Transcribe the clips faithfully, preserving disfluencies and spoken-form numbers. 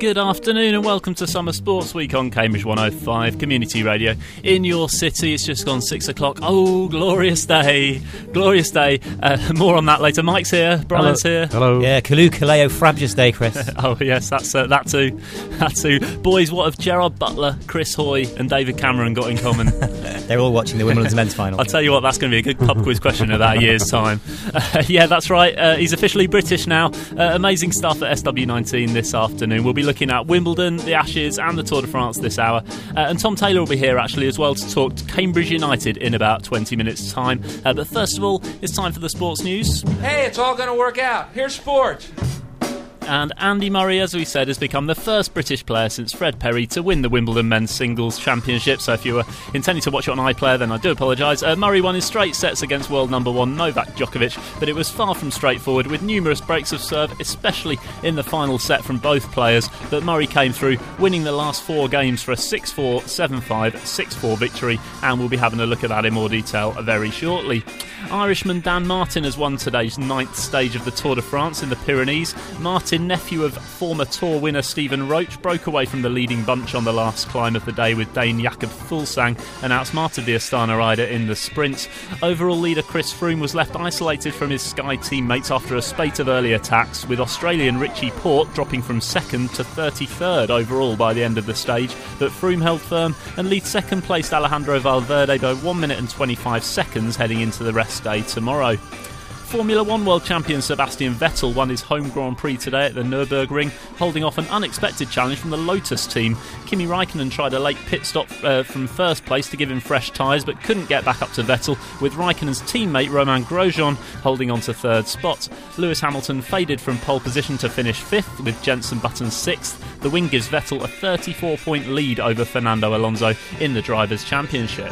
Good afternoon and welcome to Summer Sports Week on Cambridge one oh five Community Radio. In your city, it's just gone six o'clock. Oh, glorious day. Glorious day. Uh, more on that later. Mike's here. Brian's Hello. here. Hello. Yeah, Kalu Kaleo Frabjous Day, Chris. Oh, yes, that's uh, that too. That too. Boys, what have Gerard Butler, Chris Hoy and David Cameron got in common? They're all watching the Wimbledon men's final. I'll tell you what, that's going to be a good pub quiz question in about a year's time. Uh, yeah, that's right. Uh, he's officially British now. Uh, amazing stuff at S W nineteen this afternoon. We'll be looking at Wimbledon, the Ashes and the Tour de France this hour. Uh, and Tom Taylor will be here actually as well to talk to Cambridge United in about twenty minutes' time. Uh, but first of all, it's time for the sports news. Hey, it's all going to work out. Here's sport. And Andy Murray, as we said, has become the first British player since Fred Perry to win the Wimbledon Men's Singles Championship. So if you were intending to watch it on iPlayer, then I do apologise. Uh, Murray won in straight sets against world number one Novak Djokovic, but it was far from straightforward, with numerous breaks of serve, especially in the final set from both players. But Murray came through, winning the last four games for a six four, seven five, six four victory, and we'll be having a look at that in more detail very shortly. Irishman Dan Martin has won today's ninth stage of the Tour de France in the Pyrenees. Martin, nephew of former Tour winner Stephen Roach, broke away from the leading bunch on the last climb of the day with Dane Jakob Fuglsang and outsmarted the Astana rider in the sprint. Overall leader Chris Froome was left isolated from his Sky teammates after a spate of early attacks, with Australian Richie Porte dropping from second to thirty-third overall by the end of the stage. But Froome held firm and leads second placed Alejandro Valverde by one minute and twenty-five seconds heading into the rest day tomorrow. Formula One World Champion Sebastian Vettel won his home Grand Prix today at the Nürburgring, holding off an unexpected challenge from the Lotus team. Kimi Raikkonen tried a late pit stop uh, from first place to give him fresh tyres, but couldn't get back up to Vettel, with Raikkonen's teammate Romain Grosjean holding on to third spot. Lewis Hamilton faded from pole position to finish fifth, with Jenson Button sixth. The win gives Vettel a thirty-four point lead over Fernando Alonso in the Drivers' Championship.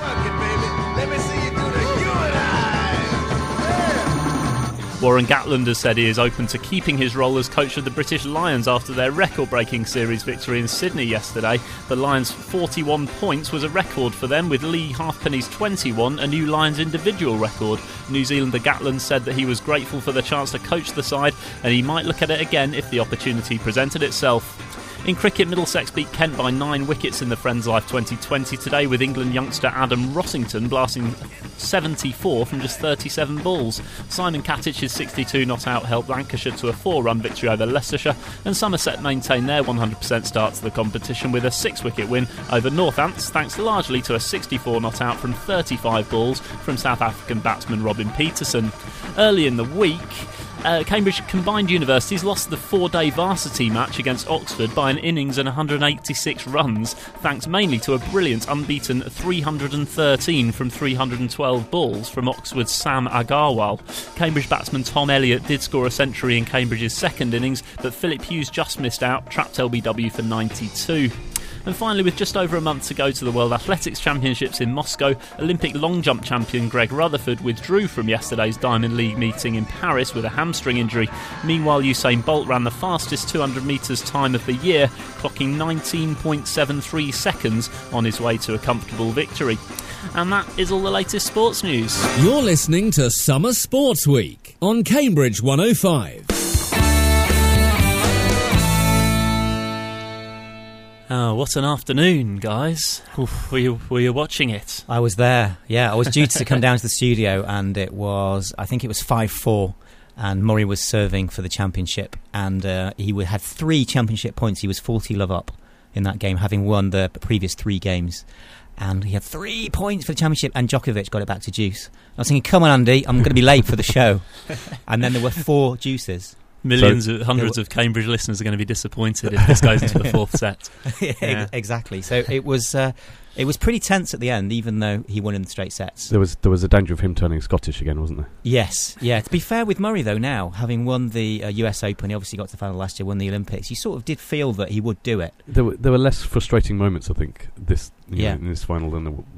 Warren Gatland has said he is open to keeping his role as coach of the British Lions after their record-breaking series victory in Sydney yesterday. The Lions' forty-one points was a record for them, with Lee Halfpenny's twenty-one a new Lions individual record. New Zealander Gatland said that he was grateful for the chance to coach the side and he might look at it again if the opportunity presented itself. In cricket, Middlesex beat Kent by nine wickets in the Friends Life twenty twenty today, with England youngster Adam Rossington blasting seventy-four from just thirty-seven balls. Simon Catich's sixty-two not out helped Lancashire to a four-run victory over Leicestershire, and Somerset maintained their one hundred percent start to the competition with a six-wicket win over Northants, thanks largely to a sixty-four not out from thirty-five balls from South African batsman Robin Peterson. Early in the week, Uh, Cambridge Combined Universities lost the four-day varsity match against Oxford by an innings and one hundred eighty-six runs, thanks mainly to a brilliant unbeaten three hundred thirteen from three hundred twelve balls from Oxford's Sam Agarwal. Cambridge batsman Tom Elliott did score a century in Cambridge's second innings, but Philip Hughes just missed out, trapped L B W for ninety-two. And finally, with just over a month to go to the World Athletics Championships in Moscow, Olympic long jump champion Greg Rutherford withdrew from yesterday's Diamond League meeting in Paris with a hamstring injury. Meanwhile, Usain Bolt ran the fastest two hundred metres time of the year, clocking nineteen point seven three seconds on his way to a comfortable victory. And that is all the latest sports news. You're listening to Summer Sports Week on Cambridge one oh five. Oh, what an afternoon, guys. Oof, were you, were you watching it? I was there, yeah. I was due to come down to the studio and it was, I think it was five four, and Murray was serving for the championship, and uh, he had three championship points. He was forty love up in that game, having won the previous three games. And he had three points for the championship, and Djokovic got it back to Deuce. I was thinking, come on, Andy, I'm going to be late for the show. And then there were four Deuces. Millions, so, of, hundreds of Cambridge listeners are going to be disappointed if this goes into the fourth set. Yeah. Exactly. So it was uh, it was pretty tense at the end, even though he won in the straight sets. There was there was a danger of him turning Scottish again, wasn't there? Yes. Yeah. To be fair with Murray, though, now, having won the uh, U S Open, he obviously got to the final last year, won the Olympics, you sort of did feel that he would do it. There were, there were less frustrating moments, I think, this you yeah. know, in this final than, the, than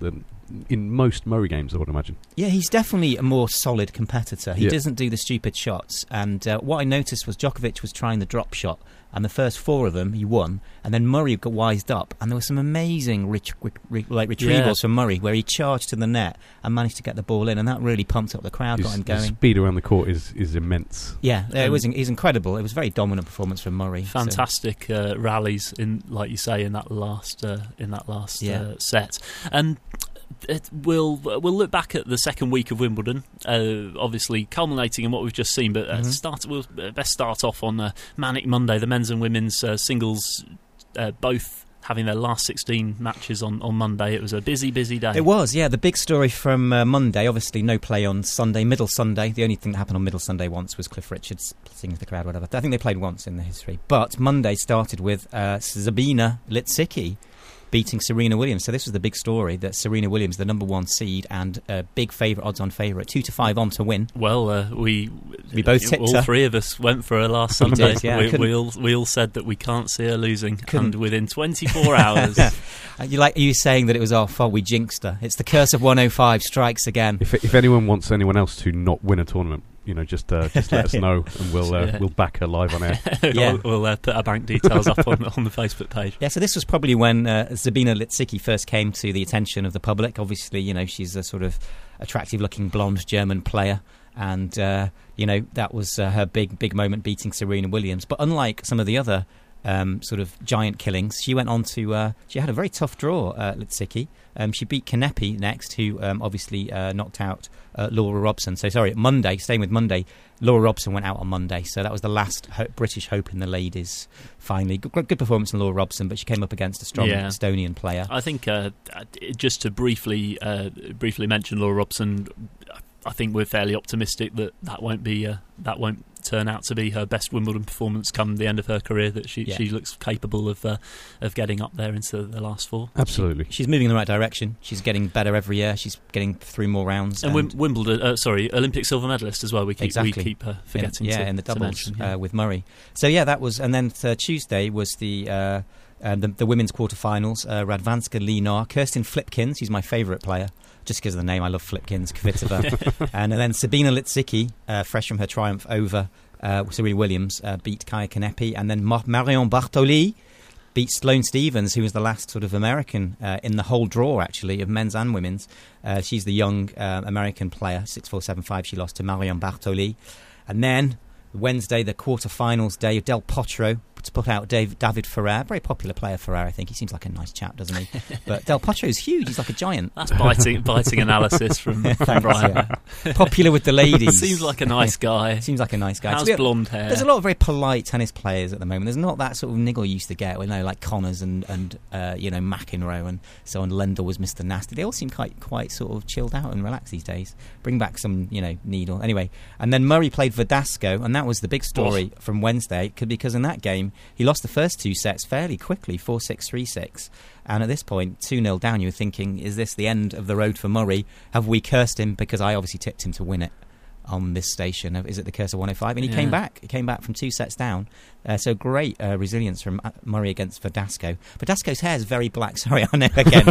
in most Murray games, I would imagine. Yeah, he's definitely a more solid competitor. He Yeah. doesn't do the stupid shots. And uh, what I noticed was Djokovic was trying the drop shot, and the first four of them he won. And then Murray got wised up, and there were some amazing ret- re- re- like retrievals Yeah. from Murray where he charged to the net and managed to get the ball in, and that really pumped up the crowd, His, got him his going. speed around the court is, is immense. Yeah, it Um, was. It was incredible. It was a very dominant performance from Murray. so- Fantastic uh, rallies in, like you say, in that last uh, in that last Yeah. uh, set. And it, we'll we'll look back at the second week of Wimbledon, uh, obviously culminating in what we've just seen. But uh, Mhm. start we'll uh, best start off on uh, Manic Monday. The men's and women's uh, singles uh, both having their last sixteen matches on, on Monday. It was a busy, busy day. It was, yeah. The big story from uh, Monday, obviously no play on Sunday, Middle Sunday. The only thing that happened on Middle Sunday once was Cliff Richards singing to the crowd, whatever. I think they played once in the history. But Monday started with uh, Sabina Litsicki beating Serena Williams. So this was the big story, that Serena Williams, the number one seed and a big favourite, odds-on favourite, two to five on to win. Well, uh, we We both tipped all her. three of us went for her last We Sunday. did, yeah. we, Couldn't- we all we all said that we can't see her losing, Couldn't- and within twenty-four hours. Uh, You like? Are you saying that it was our fault? We jinxed her. It's the curse of one oh five strikes again. If if anyone wants anyone else to not win a tournament, you know, just uh, just let us know, and we'll uh, Yeah. we'll back her live on air. Yeah. we'll we'll uh, put our bank details up on on the Facebook page. Yeah, so this was probably when uh, Sabina Litsicki first came to the attention of the public. Obviously, you know, she's a sort of attractive-looking blonde German player, and uh, you know that was uh, her big big moment, beating Serena Williams. But unlike some of the other um, sort of giant killings, she went on to uh, she had a very tough draw. Uh, Litsicki, um, she beat Kanepi next, who um, obviously uh, knocked out uh, Laura Robson. So sorry, Monday, staying with Monday, Laura Robson went out on Monday, so that was the last ho- British hope in the ladies. Finally, good, good performance in Laura Robson, but she came up against a strong Yeah. Estonian player. I think uh, just to briefly uh, briefly mention Laura Robson, I think we're fairly optimistic that that won't be uh, that won't turn out to be her best Wimbledon performance come the end of her career. That she Yeah. she looks capable of uh, of getting up there into the last four. Absolutely. She's moving in the right direction. She's getting better every year. She's getting through more rounds. And, Wim- Wimbledon, uh, sorry, Olympic silver medalist as well. We keep Exactly. we keep uh, forgetting. in, yeah, to, in the to doubles mention, yeah. uh, with Murray. So yeah, that was, and then uh, Tuesday was the. Uh, um, the, the women's quarterfinals. Uh, Radwanska Linar, Kirsten Flipkins, who's my favourite player, just because of the name. I love Flipkins, Kvitova, and, and then Sabina Litsicki, uh, fresh from her triumph over uh, Serena Williams, uh, beat Kaya Kanepi, and then Mar- Marion Bartoli beat Sloane Stephens, who was the last sort of American uh, in the whole draw, actually, of men's and women's. Uh, she's the young uh, American player, six four seven five. She lost to Marion Bartoli. And then Wednesday, the quarterfinals day, Del Potro to put out Dave, David Ferrer, very popular player, Ferrer, I think. He seems like a nice chap, doesn't he? But Del Potro's huge. He's like a giant. That's biting biting analysis from, from Thanks, Brian. yeah. Popular with the ladies. Seems like a nice guy. Seems like a nice guy. Has To be- blonde hair. There's a lot of very polite tennis players at the moment. There's not that sort of niggle you used to get, you know, like Connors and, and uh, you know, McEnroe and so on. Lendl was Mister Nasty. They all seem quite quite sort of chilled out and relaxed these days. Bring back some, you know, needle. Anyway, and then Murray played Verdasco, and that was the big story Oh. from Wednesday, c- because in that game, he lost the first two sets fairly quickly, four six, three six. And at this point, two nil down, you were thinking, is this the end of the road for Murray? Have we cursed him? Because I obviously tipped him to win it on this station. Is it the curse of one oh five? And he Yeah. came back. He came back from two sets down. Uh, so great uh, resilience from uh, Murray against Verdasco. Verdasco's hair is very black. Sorry, I know again.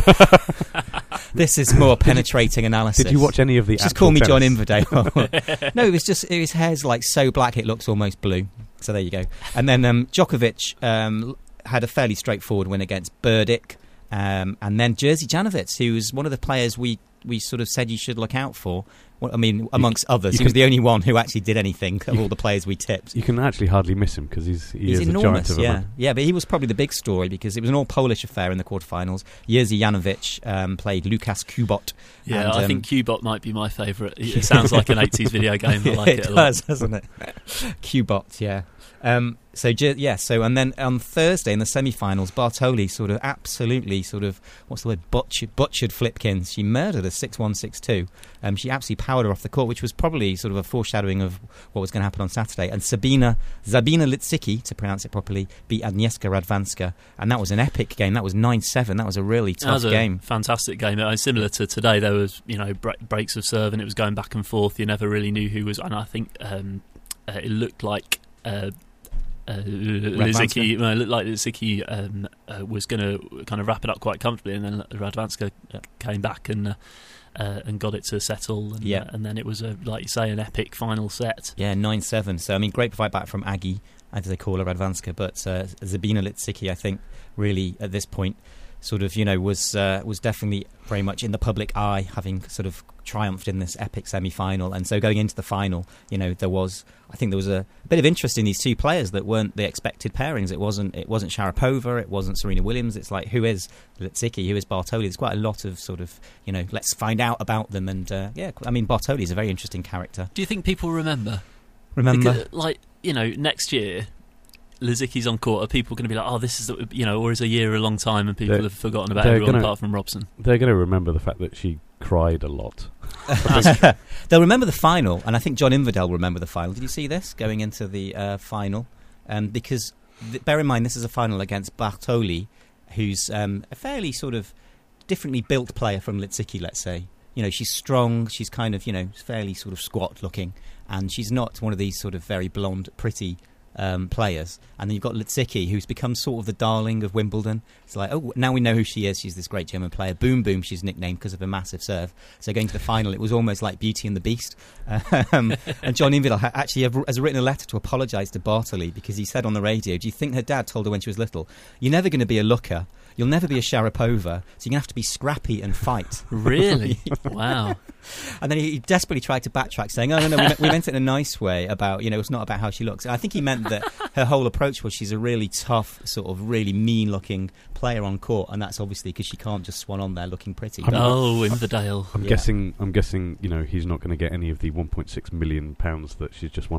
This is more penetrating analysis. Did you watch any of the? Just actual call me John tennis? Inverdale. No, it was just his hair's like so black it looks almost blue. So there you go. And then um, Djokovic um, had a fairly straightforward win against Burdick. Um, and then Jerzy Janowicz, who's one of the players we, we sort of said you should look out for. Well, I mean, amongst others, you he was can- the only one who actually did anything of all the players we tipped. You can actually hardly miss him because he's he He's is enormous, a giant of a yeah, man. yeah. But he was probably the big story because it was an all-Polish affair in the quarterfinals. Jerzy Janowicz um, played Lukas Kubot. Yeah, and, I um, think Qbot might be my favourite. It sounds like an eighties video game. I like it, it a lot. does, doesn't it? Qbot, yeah. Um, so J- yeah, so and then on Thursday in the semi-finals, Bartoli sort of absolutely sort of what's the word butchered, butchered Flipkins. She murdered a six one six two. Um, she absolutely powered her off the court, which was probably sort of a foreshadowing of what was going to happen on Saturday. And Sabina Zabina Litsicki, to pronounce it properly, beat Agnieszka Radwanska, and that was an epic game. That was nine seven. That was a really That tough was a game. fantastic game. Uh, similar to today, there was you know bre- breaks of serve and it was going back and forth. You never really knew who was. And I think um, uh, it looked like uh, uh, Lisicki, well, it looked like Lisicki um, uh, was going to kind of wrap it up quite comfortably, and then Radwanska yeah. came back and uh, uh, and got it to settle, and, yeah. uh, and then it was a, like you say, an epic final set. Yeah, nine seven. So I mean, great fight back from Aggie, as they call her, Radwanska, but uh, Zabina Lisicki, I think, really at this point, sort of, you know, was uh, was definitely very much in the public eye, having sort of triumphed in this epic semi-final. And so going into the final, you know, there was, I think there was a bit of interest in these two players that weren't the expected pairings. It wasn't it wasn't Sharapova, it wasn't Serena Williams. It's like, who is Lisicki, who is Bartoli? There's quite a lot of sort of, you know, let's find out about them. And uh, yeah, I mean, Bartoli is a very interesting character. Do you think people remember? Remember? Because, like, you know, next year, Lisicki's on court, are people going to be like, oh, this is, the, you know, or is a year a long time and people they're, have forgotten about everyone gonna, apart from Robson? They're going to remember the fact that she cried a lot. They'll remember the final, and I think John Inverdale will remember the final. Did you see this going into the uh, final? Um, because th- bear in mind, this is a final against Bartoli, who's um, a fairly sort of differently built player from Lisicki, let's say. You know, she's strong, she's kind of, you know, fairly sort of squat looking, and she's not one of these sort of very blonde, pretty Um, players. And then you've got Lisicki, who's become sort of the darling of Wimbledon. It's like, oh, now we know who she is. She's this great German player. Boom Boom, she's nicknamed because of her massive serve. So going to the final, it was almost like Beauty and the Beast. Um, and John Inverdale ha- actually has written a letter to apologise to Bartoli, because he said on the radio, do you think her dad told her when she was little, you're never going to be a looker, you'll never be a Sharapova, so you're going to have to be scrappy and fight. Really? Wow. And then he desperately tried to backtrack, saying, oh, no, no, we, me- we meant it in a nice way about, you know, it's not about how she looks. And I think he meant that her whole approach was she's a really tough, sort of really mean-looking player on court, and that's obviously because she can't just swan on there looking pretty. I'm, oh, Inverdale. I'm yeah. guessing, I'm guessing, you know, he's not going to get any of the one point six million pounds that she's just won.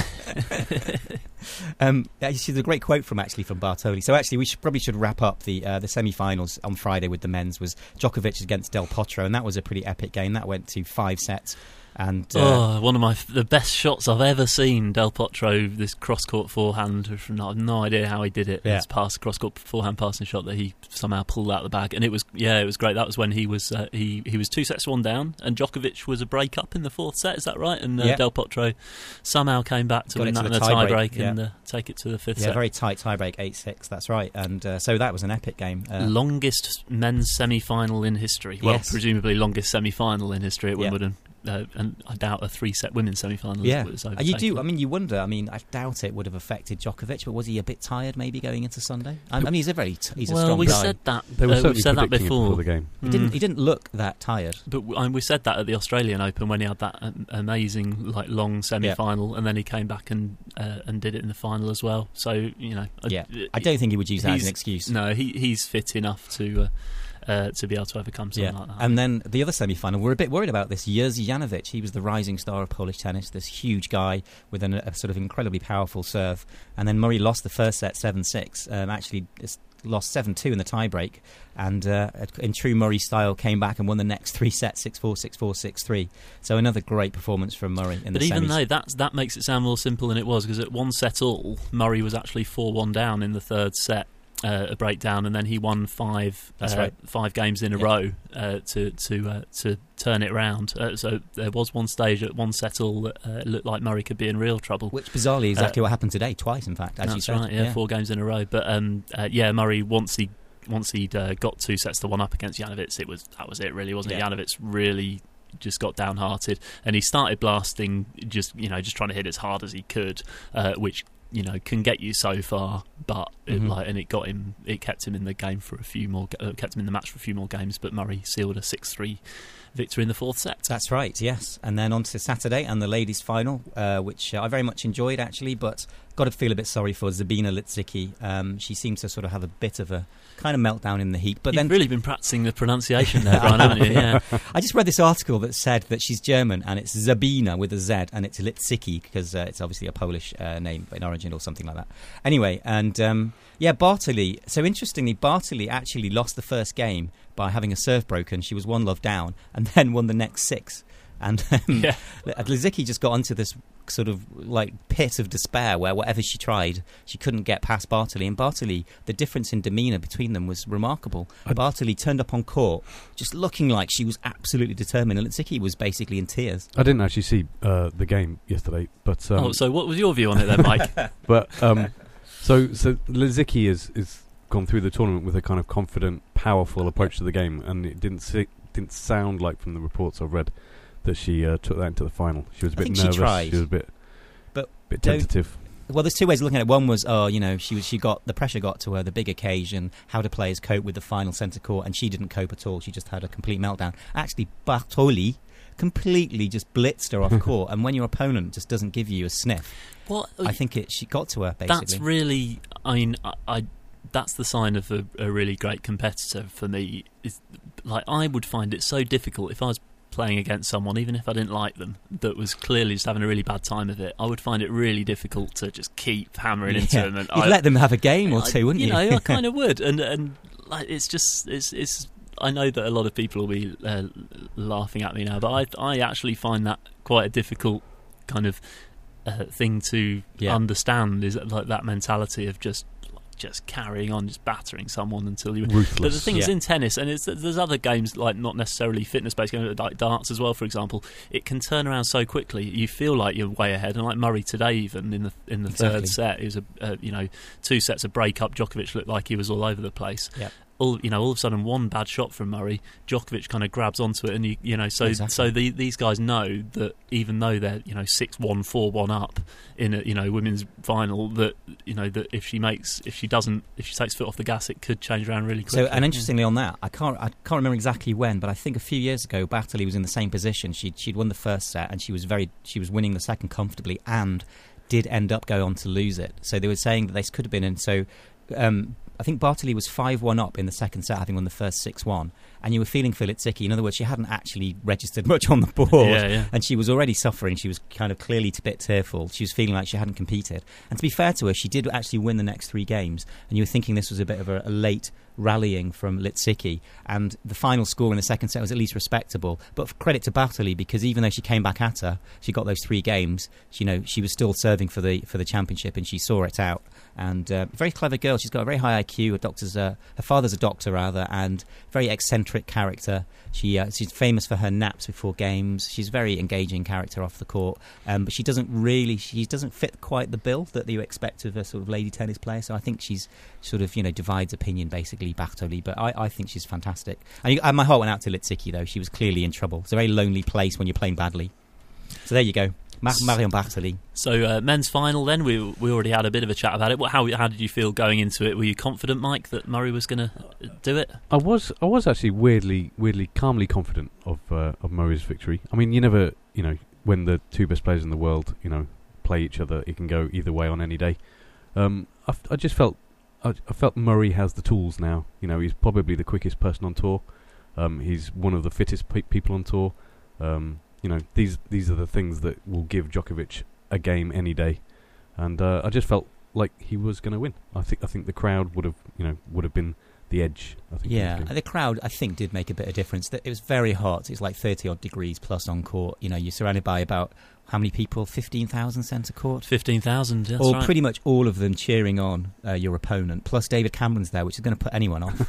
um, she's a great quote from, actually, from Bartoli. So actually, we should, probably should wrap up the uh, the semi-finals on Friday with the men's. Was Djokovic against Del Potro, and that was a pretty epic game. That went to five sets. And uh, oh, one of my f- the best shots I've ever seen. Del Potro, this cross-court forehand. I have no idea how he did it. Yeah. This pass, cross-court forehand passing shot that he somehow pulled out of the bag, and it was yeah, it was great. That was when he was uh, he he was two sets to one down, and Djokovic was a break up in the fourth set. Is that right? And uh, yeah. Del Potro somehow came back to Got win that to in a tie tie break, break yeah. and uh, take it to the fifth yeah, set. Yeah, very tight tie break, eight six. That's right. And uh, so that was an epic game. Uh, longest men's semi-final in history. Well, yes. presumably longest semi-final in history at yeah. Wimbledon. Uh, and I doubt a three-set women's semi-final. Yeah, was and you do. I mean, you wonder. I mean, I doubt it would have affected Djokovic, but was he a bit tired maybe going into Sunday? I, I mean, he's a very t- he's a well, strong we guy. said that. They were uh, we've said that before. before the game. He didn't. He didn't look that tired. But um, we said that at the Australian Open when he had that um, amazing, like, long semi-final, yeah. and then he came back and uh, and did it in the final as well. So you know, yeah, uh, I don't think he would use that as an excuse. No, he he's fit enough to. Uh, Uh, to be able to overcome something yeah. like that. And then the other semi-final, we're a bit worried about this. Jerzy Janowicz, he was the rising star of Polish tennis, this huge guy with an, a sort of incredibly powerful serve. And then Murray lost the first set seven six, um, actually lost seven two in the tie-break, and uh, in true Murray style came back and won the next three sets, six four, six four, six three. So another great performance from Murray in but the semis. But even though that's, that makes it sound more simple than it was, because at one set all, Murray was actually four one down in the third set. Uh, a breakdown, and then he won five That's uh, right. five games in a yeah. row uh, to to uh, to turn it round. Uh, so there was one stage at one set all that uh, looked like Murray could be in real trouble. Which bizarrely exactly uh, what happened today, twice in fact. As that's you said. right. Yeah, yeah, four games in a row. But um, uh, yeah, Murray once he once he'd uh, got two sets to one up against Janowicz, it was that was it really, wasn't yeah. it? Janowicz really just got downhearted, and he started blasting, just you know, just trying to hit as hard as he could, uh, which. You know, can get you so far, but mm-hmm. it, like, and it got him, it kept him in the game for a few more, uh, kept him in the match for a few more games. But Murray sealed a six three victory in the fourth set. That's right, yes. And then on to Saturday and the ladies' final, uh, which uh, I very much enjoyed actually, but got to feel a bit sorry for Zabina Lisicki. Um, she seemed to sort of have a bit of a kind of meltdown in the heat. But You've then really been practicing the pronunciation there, Brian, haven't you? Yeah. I just read this article that said that she's German and it's Zabina with a Z and it's Lisicki because uh, it's obviously a Polish uh, name in origin or something like that. Anyway, and um, yeah, Bartoli. So interestingly, Bartoli actually lost the first game by having a serve broken. She was one love down and then won the next six. And um, yeah. Lisicki just got onto this sort of like pit of despair where whatever she tried, she couldn't get past Bartoli. And Bartoli, the difference in demeanour between them was remarkable. I'd Bartoli turned up on court just looking like she was absolutely determined, and Lisicki was basically in tears. I didn't actually see uh, the game yesterday, but um, oh, so what was your view on it then, Mike? but um, So, so Lisicki is is gone through the tournament with a kind of confident, powerful approach to the game, and it didn't si- didn't sound like from the reports I've read that she uh, took that into the final. She was a I bit think nervous. She, tried, she was a bit, but bit tentative. Well, there's two ways of looking at it. One was, oh, you know, she was she got the pressure got to her, the big occasion, how do players cope with the final centre court, and she didn't cope at all. She just had a complete meltdown. Actually, Bartoli completely just blitzed her off court, and when your opponent just doesn't give you a sniff, what I think it she got to her basically. That's really, I mean, I, I that's the sign of a, a really great competitor for me. Is like I would find it so difficult if I was playing against someone, even if I didn't like them, that was clearly just having a really bad time of it. I would find it really difficult to just keep hammering yeah. into them. And You'd I, let them have a game or two, I, wouldn't you? You know, I kind of would, and and like it's just it's it's. I know that a lot of people will be uh, laughing at me now, but I I actually find that quite a difficult kind of uh, thing to yeah. understand. Is like that mentality of just just carrying on, just battering someone until you. Ruthless. But the thing yeah. is, in tennis, and it's, there's other games like not necessarily fitness-based games, like darts as well. For example, it can turn around so quickly. You feel like you're way ahead, and like Murray today, even in the in the exactly. third set, it was a uh, you know two sets of break up. Djokovic looked like he was all over the place. Yeah. All you know, all of a sudden, one bad shot from Murray, Djokovic kind of grabs onto it, and you, you know, so exactly. so the, these guys know that even though they're you know six one, four one up in a you know women's final, that you know that if she makes if she doesn't if she takes foot off the gas, it could change around really quickly. So, and interestingly on that, I can't I can't remember exactly when, but I think a few years ago, Bartoli was in the same position. She'd she'd won the first set, and she was very she was winning the second comfortably, and did end up go on to lose it. So they were saying that this could have been, and so. Um, I think Bartoli was five one up in the second set, having won the first six one, and you were feeling for Lisicki. In other words, she hadn't actually registered much on the board, yeah, yeah. and she was already suffering. She was kind of clearly a bit tearful. She was feeling like she hadn't competed. And to be fair to her, she did actually win the next three games, and you were thinking this was a bit of a, a late rallying from Lisicki, and the final score in the second set was at least respectable. But credit to Bartoli, because even though she came back at her, she got those three games. She, you know, she was still serving for the for the championship, and she saw it out. And uh, very clever girl. She's got a very high I Q. Her doctor's uh, her father's a doctor rather, and very eccentric character. She uh, she's famous for her naps before games. She's a very engaging character off the court, um, but she doesn't really she doesn't fit quite the bill that you expect of a sort of lady tennis player. So I think she's sort of you know divides opinion basically, Bartoli. But I, I think she's fantastic. And, you, and my heart went out to Lisicki though. She was clearly in trouble. It's a very lonely place when you're playing badly. So there you go. Marion Bartoli. So uh, men's final then, we we already had a bit of a chat about it. What, how how did you feel going into it? Were you confident, Mike, that Murray was going to do it? I was I was actually weirdly weirdly calmly confident of uh, of Murray's victory. I mean, you never, you know, when the two best players in the world, you know, play each other, it can go either way on any day. Um, I, f- I just felt I, I felt Murray has the tools now. You know, he's probably the quickest person on tour. Um, he's one of the fittest pe- people on tour. Um, You know, these these are the things that will give Djokovic a game any day, and uh, I just felt like he was going to win. I think I think the crowd would have you know would have been the edge. I think. Yeah, the crowd I think did make a bit of difference. It was very hot. It's like thirty odd degrees plus on court. You know, you're surrounded by about how many people? Fifteen thousand centre court. Fifteen thousand. That's Or right. pretty much all of them cheering on uh, your opponent. Plus David Cameron's there, which is going to put anyone off.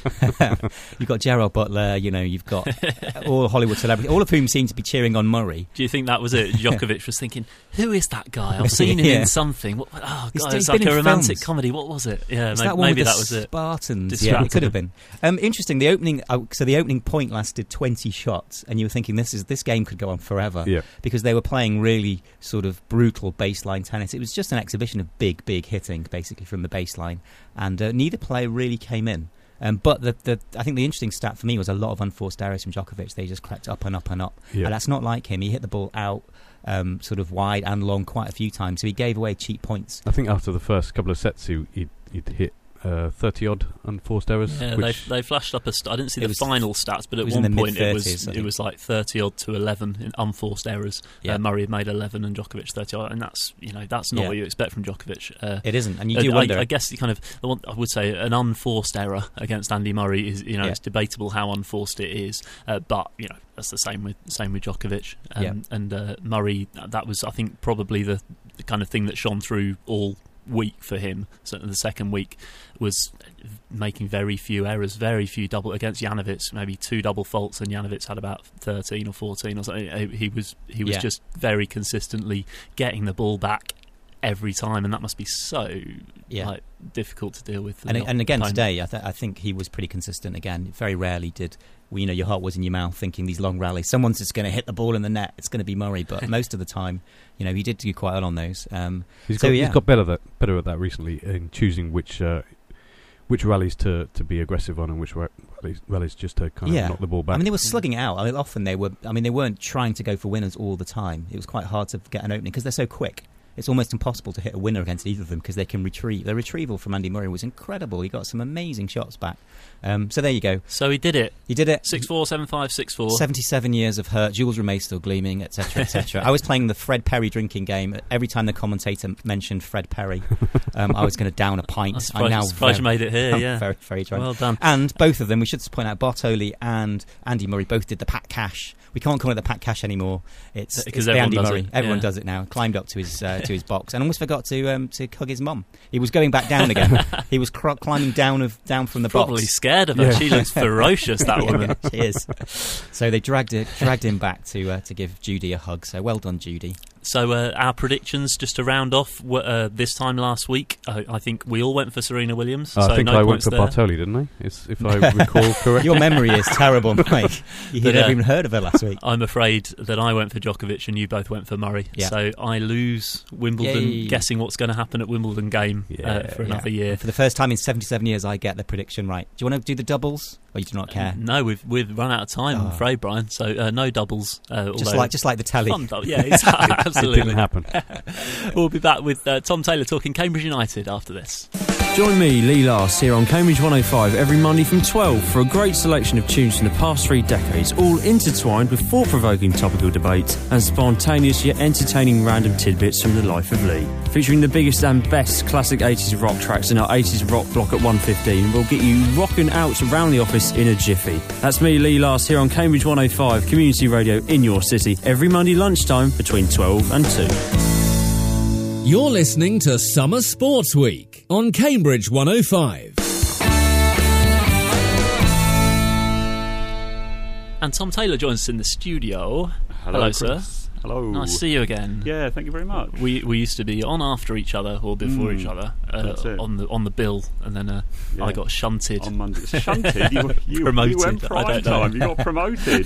You've got Gerald Butler. You know, you've got all Hollywood celebrities, all of whom seem to be cheering on Murray. Do you think that was it? Djokovic was thinking, "Who is that guy? I've seen him Yeah. in something. What, oh He's- God, he's it's like been a in romantic films. comedy. What was it? Yeah, Is may- that one maybe with the that was it. Spartans. Distracted. Yeah, it could have been. Um, interesting. The opening. Uh, so the opening point lasted twenty shots, and you were thinking this is this game could go on forever. Yeah. Because they were playing really sort of brutal baseline tennis. It was just an exhibition of big, big hitting, basically from the baseline, and uh, neither player really came in. Um, but the, the, I think the interesting stat for me was a lot of unforced errors from Djokovic. They just crept up and up and up, Yeah. and that's not like him. He hit the ball out, um, sort of wide and long, quite a few times. So he gave away cheap points. I think after the first couple of sets, he he'd, he'd hit uh, thirty odd unforced errors. Yeah, which they they flashed up a. St- I didn't see It the was- final stats, but it at was in one the point it was mid-thirties, I it think. was like thirty odd to eleven in unforced errors. Yeah. Uh, Murray had made eleven and Djokovic thirty odd, and that's you know that's not Yeah. what you expect from Djokovic. Uh, It isn't, and you Uh, do I, wonder. I guess you kind of, the one, I would say an unforced error against Andy Murray is, you know, Yeah. it's debatable how unforced it is, uh, but you know that's the same with same with Djokovic, um, Yeah. and uh, Murray. That was, I think, probably the, the kind of thing that shone through all week for him. So the second week was making very few errors, very few double against Janovic, maybe two double faults, and Janovic had about thirteen or fourteen or something. He was he was Yeah. just very consistently getting the ball back every time, and that must be so Yeah. like difficult to deal with. And, not and again playing. today, I, th- I think he was pretty consistent. Again, very rarely did well, you know your heart was in your mouth thinking these long rallies. Someone's just going to hit the ball in the net. It's going to be Murray, but most of the time, you know, he did do quite well on those. Um, He's so got, yeah, he's got better that better at that recently in choosing which uh, which rallies to, to be aggressive on and which ra- rallies, rallies just to kind yeah. of knock the ball back. I mean, they were slugging it out. I mean, often they were. I mean, they weren't trying to go for winners all the time. It was quite hard to get an opening because they're so quick. It's almost impossible to hit a winner against either of them because they can retrieve. The retrieval from Andy Murray was incredible. He got some amazing shots back. Um, so there you go. So he did it. He did it. Six four, seven five, six four. Seventy-seven years of hurt. Jules Rimet still gleaming, et cetera, et cetera. I was playing the Fred Perry drinking game. Every time the commentator mentioned Fred Perry, um, I was going to down a pint. I'm surprised, I'm now surprised you very, made it here. I'm Yeah, very, very drunk. well done. And both of them, we should point out, Bartoli and Andy Murray both did the Pat Cash. We can't call it the Pat Cash anymore. It's Because it's the everyone Andy does Murray. it, Everyone yeah. does it now. Climbed up to his uh, to his box and almost forgot to um, to hug his mum. He was going back down again. He was cr- climbing down of down from the Probably box. scared of her. Yeah. She looks ferocious, that woman. Yeah, she is. So they dragged it, dragged him back to uh, to give Judy a hug. So well done, Judy. So uh, our predictions, just to round off, were, uh, this time last week, I, I think we all went for Serena Williams. Uh, so I think no I went points for there. Bartoli, didn't I? It's, if I recall correctly. Your memory is terrible, Mike. You'd But, uh, never even heard of her last week. I'm afraid that I went for Djokovic and you both went for Murray. Yeah. So I lose Wimbledon, Yay. guessing what's going to happen at Wimbledon game uh, Yeah, for another Yeah. year. For the first time in seventy-seven years, I get the prediction right. Do you want to do the doubles, or you do not care? No, we've we've run out of time, I'm Oh. afraid, Brian. So uh, no doubles. Uh, Just although like just like the telly. fun double. Yeah, exactly, It absolutely. didn't happen. We'll be back with uh, Tom Taylor talking Cambridge United after this. Join me, Lee Lars, here on Cambridge one oh five every Monday from twelve for a great selection of tunes from the past three decades, all intertwined with thought-provoking topical debates and spontaneous yet entertaining random tidbits from the life of Lee. Featuring the biggest and best classic eighties rock tracks in our eighties rock block at one fifteen, we'll get you rocking out around the office in a jiffy. That's me, Lee Lars, here on Cambridge one oh five, community radio in your city, every Monday lunchtime between twelve and two. You're listening to Summer Sports Week on Cambridge one oh five. And Tom Taylor joins us in the studio. Hello, sir. Chris. Hello. Nice to see you again. Yeah, thank you very much. We we used to be on after each other or before Mm, each other that's uh, it. on the on the bill, and then uh, Yeah. I got shunted. On Monday. Shunted? You, were- you, Promoted, you went I prime don't know. time. You got promoted.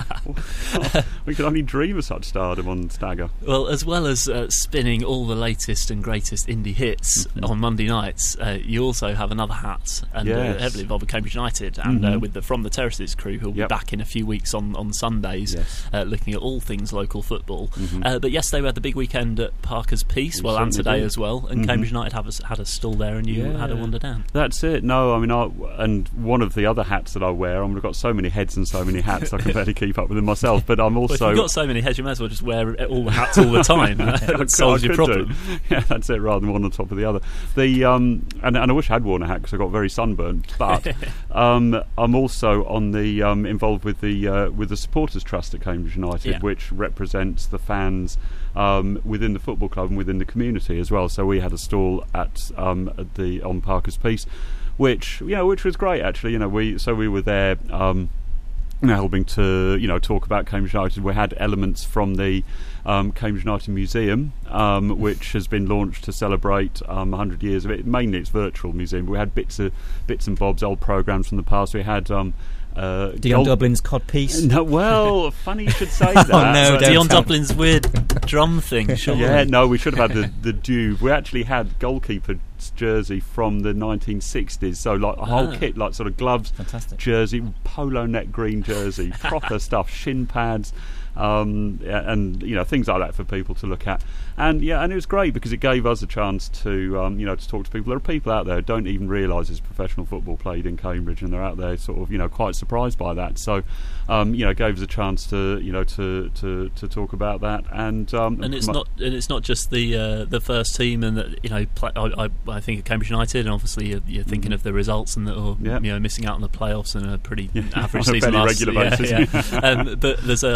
We could only dream of such stardom on Stagger. Well, as well as uh, spinning all the latest and greatest indie hits Mhm. on Monday nights, uh, you also have another hat, and uh, Yes. heavily involved with Cambridge United and uh, Mhm. with the From the Terraces crew, who'll Yep. be back in a few weeks on, on Sundays, Yes. uh, looking at all things local football. Mhm. Uh, but yesterday we had the big weekend at Parker's Peace, We well, and certainly today did. as well, and Mhm. Cambridge United have a, had a stall there, and you Yeah. had a wander down. That's it. No, I mean, I, and one of the other hats that I wear, I mean, I've got so many heads and so many hats, I can barely keep up with them myself. But I'm Well, if also. you've got so many heads, you may as well just wear all the hats all the time. I That could- solves I your could problem. do. Yeah, that's it. Rather than one on top of the other. The um, and, and I wish I had worn a hat because I got very sunburnt. But um, I'm also on the um, involved with the uh, with the supporters trust at Cambridge United, Yeah. which represents the fans um, within the football club and within the community as well. So we had a stall at, um, at the on Parker's Peace, which you know, which was great actually. You know, we so we were there. Um, helping to you know talk about Cambridge United. We had elements from the um, Cambridge United Museum, um, which has been launched to celebrate um, one hundred years of it. Mainly, it's virtual museum. But we had bits of bits and bobs, old programs from the past. We had um, uh, Dion gold- Dublin's cod piece. No, well, funny you should say that. Oh, no, But- don't Dion tell- Dublin's weird drum thing, sure. yeah, no, we should have had the the Dube. We actually had goalkeeper's jersey from the nineteen sixties. So like a whole Ah. kit, like sort of gloves, Fantastic. jersey, polo neck green jersey, proper stuff, shin pads, um, yeah, and you know things like that for people to look at. And yeah, and it was great because it gave us a chance to um, you know to talk to people. There are people out there who don't even realise there's professional football played in Cambridge, and they're out there sort of you know quite surprised by that. So um, you know, it gave us a chance to you know to to, to talk about that. And um, And it's mu- not, and it's not just the uh, the first team, and that you know. Play, I, I, I think of Cambridge United, and obviously you're, you're thinking Mhm. of the results, and that are Yeah. you know missing out on the playoffs and a pretty Yeah, average on a season fairly last regular yeah, basis. yeah. um, but there's a whole lot more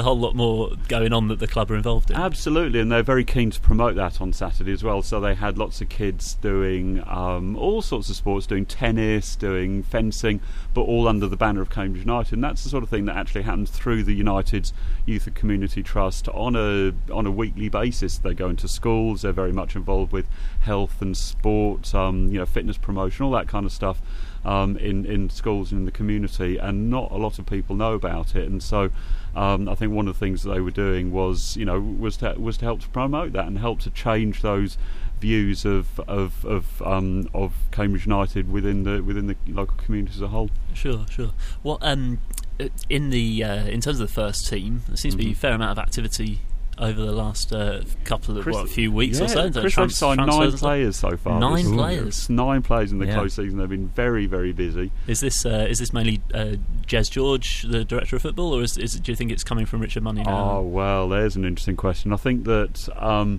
more going on that the club are involved in. Absolutely, and they're very keen to promote that on Saturday as well. So they had lots of kids doing um, all sorts of sports, doing tennis, doing fencing, but all under the banner of Cambridge United. And that's the sort of thing that actually happens through the United's Youth and Community Trust on a on a weekly basis. They go into schools. They're very much involved with health and sport, um, you know, fitness promotion, all that kind of stuff. Um, in, in schools and in the community, and not a lot of people know about it. And so um, I think one of the things that they were doing was, you know, was to, was to help to promote that and help to change those views of of of, um, of Cambridge United within the within the local community as a whole. Sure, sure. Well, um, in the uh, in terms of the first team, there seems mm-hmm. to be a fair amount of activity over the last uh, couple of Chris, what, a few weeks yeah, or so. Chris has signed nine players so far. Nine this players. Nine players in the yeah. close season. They've been very, very busy. Is this uh, is this mainly uh, Jez George, the director of football, or is, is do you think it's coming from Richard Money now? Oh well, there's an interesting question. I think that um,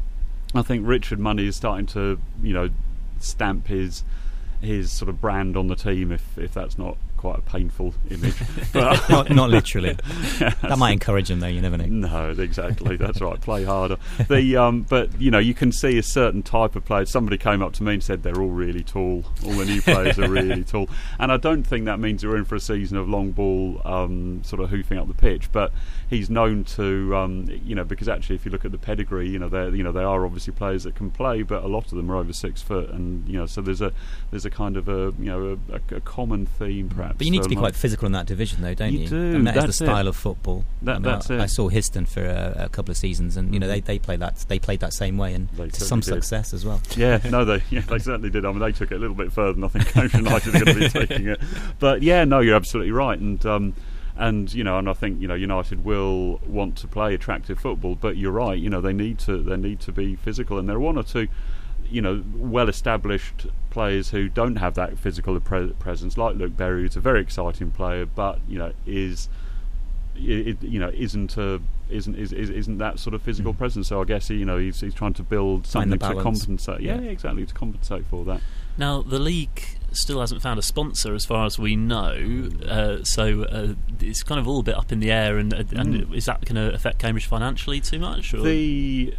I think Richard Money is starting to, you know, stamp his his sort of brand on the team. If if that's not quite a painful image, but not, not literally. That might encourage him, though. You never know. No, exactly. That's right. Play harder. The um, but you know, you can see a certain type of player. Somebody came up to me and said they're all really tall. All the new players are really tall, and I don't think that means we're in for a season of long ball, um, sort of hoofing up the pitch. But he's known to, um, you know, because actually, if you look at the pedigree, you know, they you know they are obviously players that can play, but a lot of them are over six foot, and you know, so there's a there's a kind of a you know a, a, a common theme perhaps. But you need to be quite physical in that division, though, don't you? You do. And that that's is the style it. of football. That, I mean, that's I, it. I saw Histon for a, a couple of seasons, and you know they, they played that they played that same way, and They to some certainly did. success as well. Yeah, no, they yeah they certainly did. I mean, they took it a little bit further than I think Cambridge United are going to be taking it. But yeah, no, you're absolutely right, and. Um, And you know, and I think you know, United will want to play attractive football. But you're right, you know, they need to they need to be physical, and there are one or two, you know, well-established players who don't have that physical pre- presence, like Luke Berry, who's a very exciting player, but you know, is it, you know isn't a isn't is, isn't that sort of physical mm. presence. So I guess he, you know he's he's trying to build something to compensate. Yeah, yeah, exactly, to compensate for that. Now the league still hasn't found a sponsor, as far as we know. Uh, so uh, it's kind of all a bit up in the air. And, uh, and mm. is that going to affect Cambridge financially too much? Or? The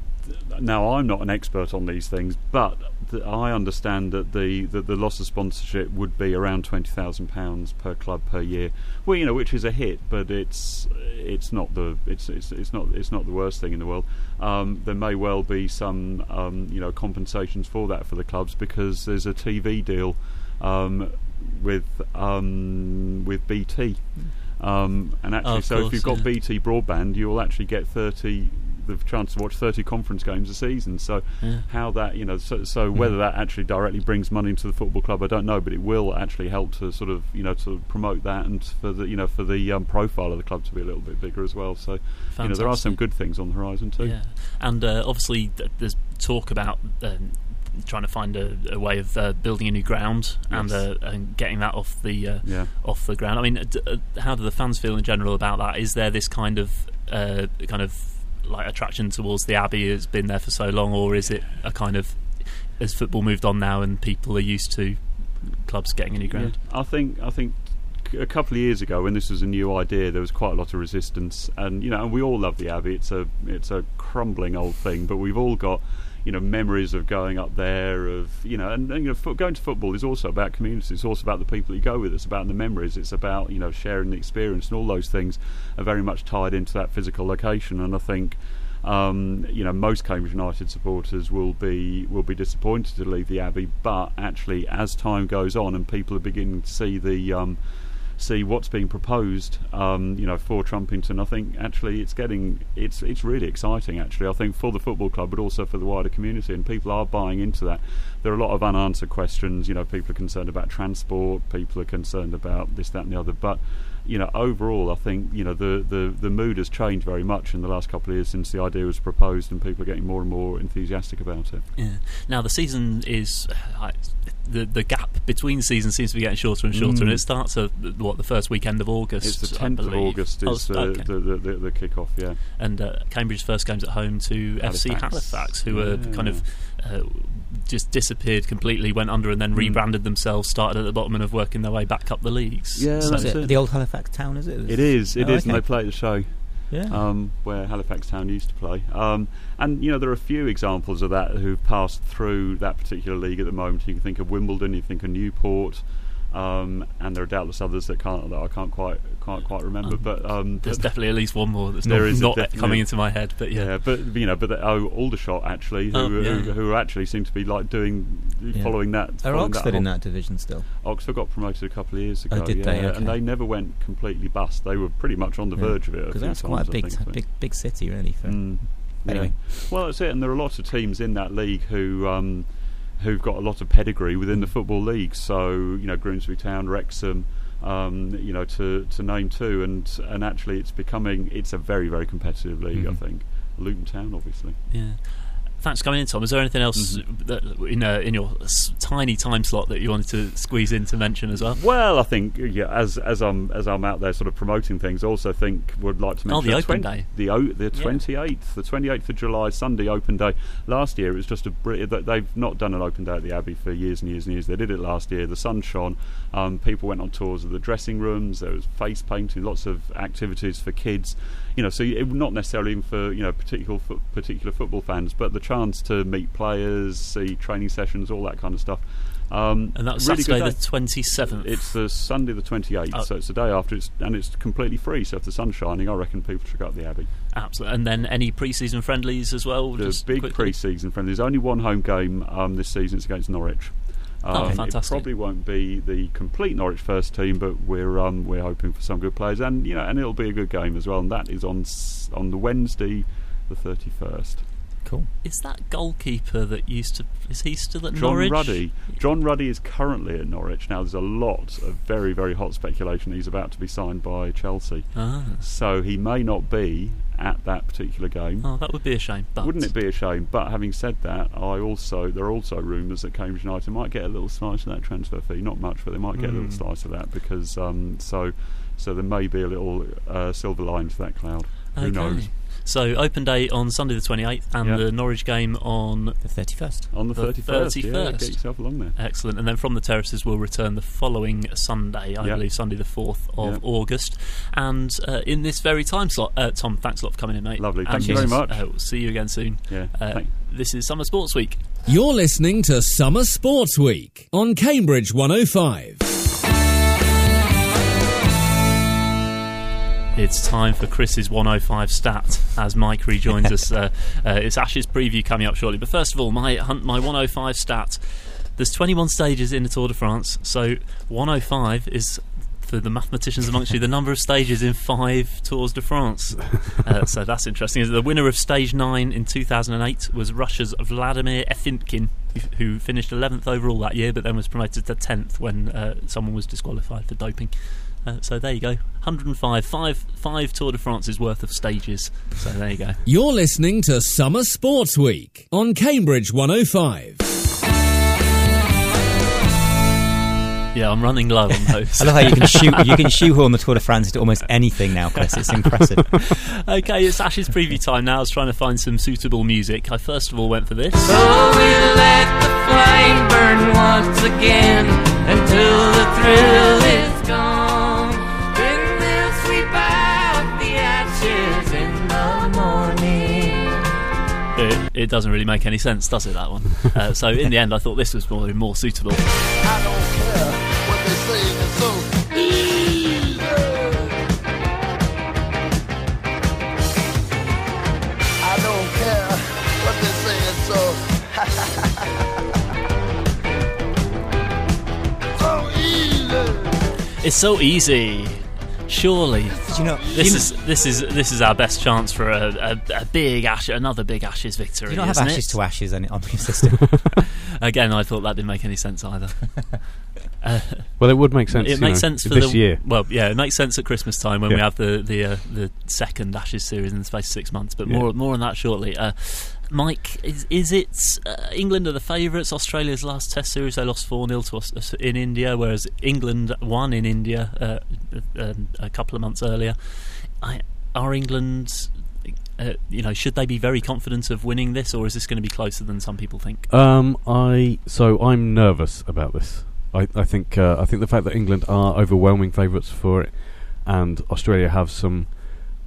now I'm not an expert on these things, but the, I understand that the, the the loss of sponsorship would be around twenty thousand pounds per club per year. Well, you know, which is a hit, but it's it's not the it's it's, it's not it's not the worst thing in the world. Um, there may well be some um, you know compensations for that for the clubs, because there's a T V deal um, with um, with B T, um, and actually, oh, so course, if you've got yeah. B T broadband, you will actually get thirty. The chance to watch thirty conference games a season. So yeah. how that you know so, so whether that actually directly brings money into the football club, I don't know, but it will actually help to sort of you know to promote that, and for the you know for the um, profile of the club to be a little bit bigger as well. So Fantastic. you know there are some good things on the horizon too. Yeah, and uh, obviously th- there's talk about um, trying to find a, a way of uh, building a new ground yes. and, uh, and getting that off the uh, yeah. off the ground. I mean, d- uh, how do the fans feel in general about that? Is there this kind of uh, kind of like attraction towards the Abbey has been there for so long, or is it a kind of as football moved on now and people are used to clubs getting a new ground? Yeah. I think I think a couple of years ago, when this was a new idea, there was quite a lot of resistance, and you know, and we all love the Abbey. It's a it's a crumbling old thing, but we've all got you know memories of going up there, of you know, and, and you know, fo- going to football is also about community. It's also about the people you go with. It's about the memories. It's about you know sharing the experience, and all those things are very much tied into that physical location. And I think um, you know most Cambridge United supporters will be will be disappointed to leave the Abbey, but actually, as time goes on and people are beginning to see the um, see what's being proposed, um, you know, for Trumpington, I think actually it's getting it's it's really exciting. Actually, I think for the football club, but also for the wider community, and people are buying into that. There are a lot of unanswered questions. You know, people are concerned about transport, people are concerned about this, that, and the other. But you know, overall, I think you know the, the, the mood has changed very much in the last couple of years since the idea was proposed, and people are getting more and more enthusiastic about it. Yeah. Now the season is uh, the the gap between seasons seems to be getting shorter and shorter, mm. and it starts at what the first weekend of August. It's the tenth of August is oh, the, okay. the, the, the the kick off. Yeah, and uh, Cambridge's first game's at home to Halifax. F C Halifax, who yeah. are kind of uh, just disappeared completely, went under, and then mm. rebranded themselves, started at the bottom, and have working their way back up the leagues. Yeah, so that's it it. The old Halifax town, is it? It is. It oh, is, okay. and they play at the show. Yeah. Um, where Halifax Town used to play. Um, and, you know, there are a few examples of that who've passed through that particular league at the moment. You can think of Wimbledon, you think of Newport, um, and there are doubtless others that can't that I can't quite can't quite remember. Um, but um, there's definitely at least one more that's there not, is not definitely- coming into my head. But yeah, yeah, but you know, but the, oh, Aldershot actually, who, Oh, yeah, who, yeah. who actually seem to be like doing Yeah. following that. Are following Oxford that in whole- that division still? Oxford got promoted a couple of years ago. Oh, did yeah, they? Okay. And they never went completely bust. They were pretty much on the Yeah. verge of it. a Because few that's quite a times, I big, think, so. big, big city, really. For Mm, yeah. Anyway. Well, that's it. And there are lots of teams in that league who um, who've got a lot of pedigree within the football league. So you know, Grimsby Town, Wrexham, um, you know, to to name two. And and actually, it's becoming it's a very very competitive league. Mhm. I think Luton Town, obviously. yeah. Thanks for coming in, Tom. Is there anything else Mm-hmm. that in uh, in your s- tiny time slot that you wanted to squeeze in to mention as well? Well, I think yeah, as as I'm as I'm out there sort of promoting things, I also think would like to Oh, mention the the open twen- day. the o- the twenty-eighth, the twenty-eighth of July, Sunday open day. Last year it was just a br- that they've not done an open day at the Abbey for years and years and years. They did it last year. The sun shone. Um, people went on tours of the dressing rooms. There was face painting, lots of activities for kids. You know, so it, not necessarily even for you know particular fo- particular football fans, but the chance to meet players, see training sessions, all that kind of stuff. Um, And that was really good Saturday day. the twenty-seventh. It's the Sunday the twenty-eighth, Oh. so it's the day after, it's, and it's completely free. So if the sun's shining, I reckon people should go up the Abbey. Absolutely. And then any pre-season friendlies as well? The just big quickly? pre-season friendly. There's only one home game um, this season. It's against Norwich. Um, Oh, It fantastic. probably won't be the complete Norwich first team, but we're um, we're hoping for some good players, and you know, and it'll be a good game as well. And that is on s- on the Wednesday, the thirty-first. Cool. Is that goalkeeper that used to... Is he still at John Norwich? Ruddy. John Ruddy is currently at Norwich. Now, there's a lot of very, very hot speculation he's about to be signed by Chelsea. Ah. So he may not be at that particular game. Oh, that would be a shame. But Wouldn't it be a shame? But having said that, I also there are also rumours that Cambridge United might get a little slice of that transfer fee. Not much, but they might get a little Mm. slice of that because um, so so there may be a little uh, silver line to that cloud. Who Okay. knows? So open day on Sunday the twenty-eighth and Yeah. the Norwich game on The thirty-first. On the The thirty-first, yeah, thirty-first. get yourself along there. Excellent. And then from the terraces we'll return the following Sunday, I Yeah. believe Sunday the fourth of Yeah. August. And uh, in this very time slot, uh, Tom, thanks a lot for coming in, mate. Lovely. And Thank you very much. Uh, we'll see you again soon. Yeah. Uh, Thank- this is Summer Sports Week. You're listening to Summer Sports Week on Cambridge one oh five. It's time for Chris's one oh five stat as Mike rejoins us. Uh, uh, it's Ashes preview coming up shortly. But first of all, my hunt, my one oh five stat. There's twenty-one stages in the Tour de France, so one oh five is, for the mathematicians amongst you, the number of stages in five Tours de France. Uh, so that's interesting. The winner of stage nine in two thousand eight was Russia's Vladimir Efimkin, who finished eleventh overall that year, but then was promoted to tenth when uh, someone was disqualified for doping. Uh, so there you go, one hundred five, five, five Tour de France's worth of stages. So there you go. You're listening to Summer Sports Week on Cambridge one oh five. Yeah, I'm running low on those. I love how you can shoot. You can shoehorn the Tour de France into almost anything now, Chris. It's impressive. Okay, it's Ashes preview time now. I was trying to find some suitable music. I first of all went for this. So we let the flame burn once again until the thrill is gone. Then we'll sweep out the ashes in the morning. It, it doesn't really make any sense, does it, that one? Uh, so in the end, I thought this was more, more suitable. I don't care what they say, it's so easy. I don't care what they say, it's so so easy. It's so easy. Surely, Did you know? this you, is this is this is our best chance for a, a, a big Ash, another big Ashes victory. do you not have isn't ashes it? to ashes on, on your system? Again, I thought that didn't make any sense either. Uh, Well, it would make sense. it you makes know, sense for this the year. Well, yeah, it makes sense at Christmas time when we Yeah. have the the uh, the second Ashes series in the space of six months. But Yeah. more more on that shortly. Uh, Mike, is is it uh, England are the favourites? Australia's last Test series they lost four nil to us in India, whereas England won in India uh, um, a couple of months earlier. I, are England? Uh, you know, should they be very confident of winning this, or is this going to be closer than some people think? Um, I so I'm nervous about this. I, I think uh, I think the fact that England are overwhelming favourites for it, and Australia have some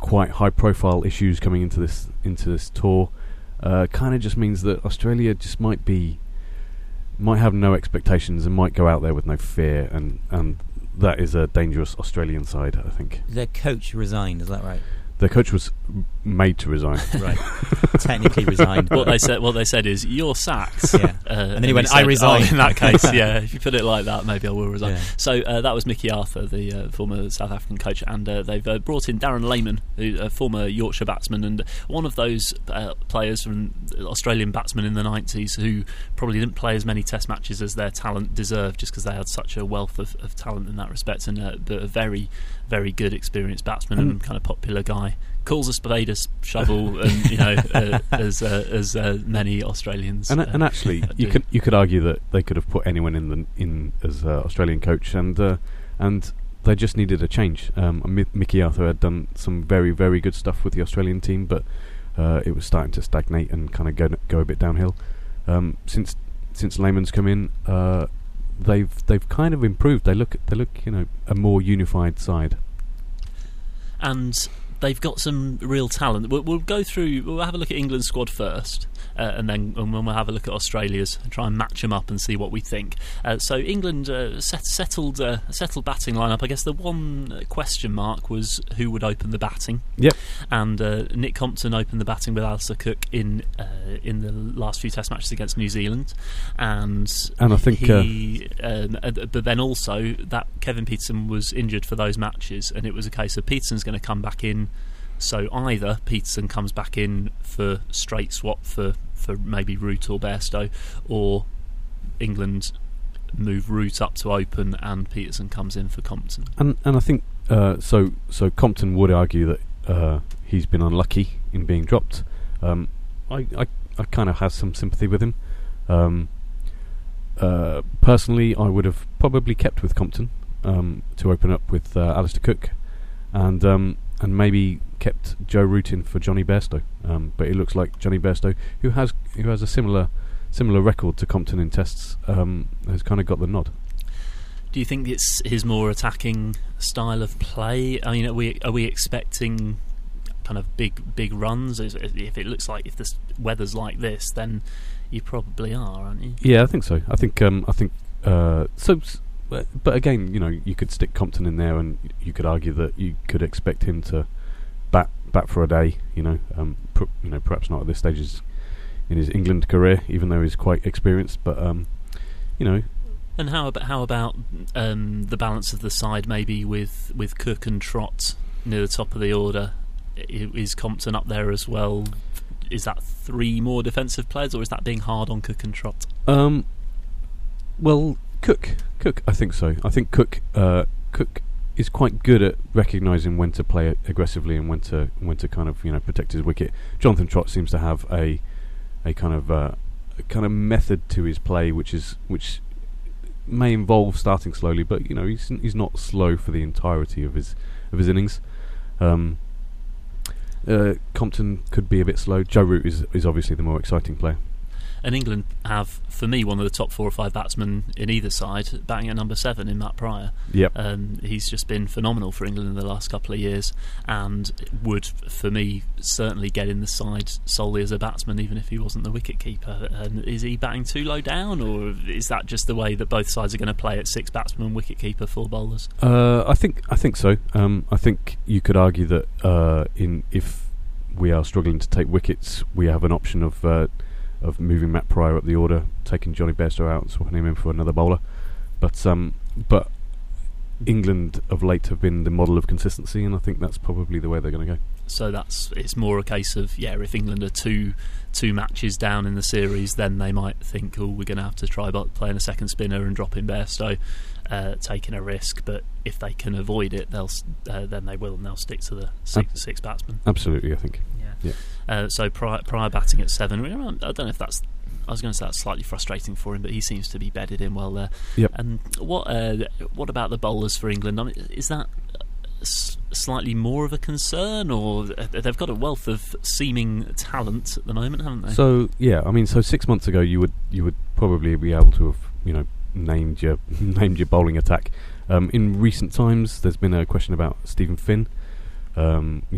quite high-profile issues coming into this into this tour, uh, kind of just means that Australia just might be might have no expectations and might go out there with no fear, and and that is a dangerous Australian side, I think. Their coach resigned, is that right? Their coach was made to resign. Right. Technically resigned. What they said, what they said is, "You're sacked." Yeah. Uh, and then he went, said, "I resign." Oh, in that case, yeah. If you put it like that, maybe I will resign. Yeah. So uh, that was Mickey Arthur, the uh, former South African coach, and uh, they've uh, brought in Darren Lehmann, who, a former Yorkshire batsman, and one of those uh, players from Australian batsmen in the nineties who probably didn't play as many Test matches as their talent deserved, just because they had such a wealth of, of talent in that respect, and uh, but a very, very good, experienced batsman and, and kind of popular guy. Calls a spade a shovel, and you know, uh, as uh, as uh, many Australians. And, uh, and actually, you could you could argue that they could have put anyone in the in as uh, Australian coach, and uh, and they just needed a change. Um, M- Mickey Arthur had done some very very good stuff with the Australian team, but uh, it was starting to stagnate and kind of go go a bit downhill. Um, since since Lehmann's come in, uh, they've they've kind of improved. They look they look you know a more unified side. And they've got some real talent. We'll, we'll go through. We'll have a look at England's squad first, uh, and then and we'll have a look at Australia's and try and match them up and see what we think. Uh, so England uh, set, settled uh, settled batting lineup. I guess the one question mark was who would open the batting. Yep. And uh, Nick Compton opened the batting with Alistair Cook in uh, in the last few Test matches against New Zealand, and and I think he. Uh, um, uh, but then also that Kevin Peterson was injured for those matches, and it was a case of Peterson's going to come back in. So either Peterson comes back in for straight swap for, for maybe Root or Bairstow, or England move Root up to open and Peterson comes in for Compton. And and I think uh, so. So Compton would argue that uh, he's been unlucky in being dropped. Um, I I, I kind of have some sympathy with him. Um, uh, personally, I would have probably kept with Compton um, to open up with uh, Alistair Cook, and um, and maybe kept Joe Root in for Johnny Bairstow. Um, but it looks like Johnny Bairstow, who has who has a similar similar record to Compton in tests, um, has kind of got the nod. Do you think it's his more attacking style of play? I mean, are we are we expecting kind of big big runs? If it looks like if the weather's like this, then you probably are, aren't you? Yeah, I think so. I think um, I think uh, so. But again, you know, you could stick Compton in there, and you could argue that you could expect him to bat bat for a day. You know, um, pr- you know, perhaps not at this stage in his England career, even though he's quite experienced. But um, you know. And how about how about um, the balance of the side, maybe with, with Cook and Trott near the top of the order? I, is Compton up there as well? Is that three more defensive players, or is that being hard on Cook and Trott? Um, well, Cook, Cook, I think so. I think Cook, uh, Cook is quite good at recognising when to play aggressively and when to when to kind of you know protect his wicket. Jonathan Trott seems to have a a kind of uh, a kind of method to his play, which is which. may involve starting slowly, but you know he's he's not slow for the entirety of his of his innings. Um, uh, Compton could be a bit slow. Joe Root is is obviously the more exciting player. And England have, for me, one of the top four or five batsmen in either side, batting at number seven in Matt Pryor. Yep. Um, he's just been phenomenal for England in the last couple of years, and would, for me, certainly get in the side solely as a batsman, even if he wasn't the wicket keeper. Um, is he batting too low down, or is that just the way that both sides are going to play at six batsmen, wicket keeper, four bowlers? Uh, I think I think so. Um, I think you could argue that uh, in if we are struggling to take wickets, we have an option of. Uh, of moving Matt Pryor up the order, taking Johnny Bairstow out and swapping him in for another bowler. But um, but England of late have been the model of consistency, and I think that's probably the way they're going to go. So that's it's more a case of, yeah, if England are two two matches down in the series, then they might think, oh, we're going to have to try playing a second spinner and dropping Bairstow, uh, taking a risk. But if they can avoid it, they'll uh, then they will, and they'll stick to the six, Ab- six batsmen. Absolutely, I think. Yeah. yeah. Uh, so Pryor, Pryor batting at seven. I don't know if that's. I was going to say that's slightly frustrating for him, but he seems to be bedded in well there. Yep. And what uh, what about the bowlers for England? I mean, is that s- slightly more of a concern, or they've got a wealth of seeming talent at the moment, haven't they? So yeah, I mean, so six months ago, you would you would probably be able to have you know named your named your bowling attack. Um, in recent times, there's been a question about Stephen Finn. Um, you know,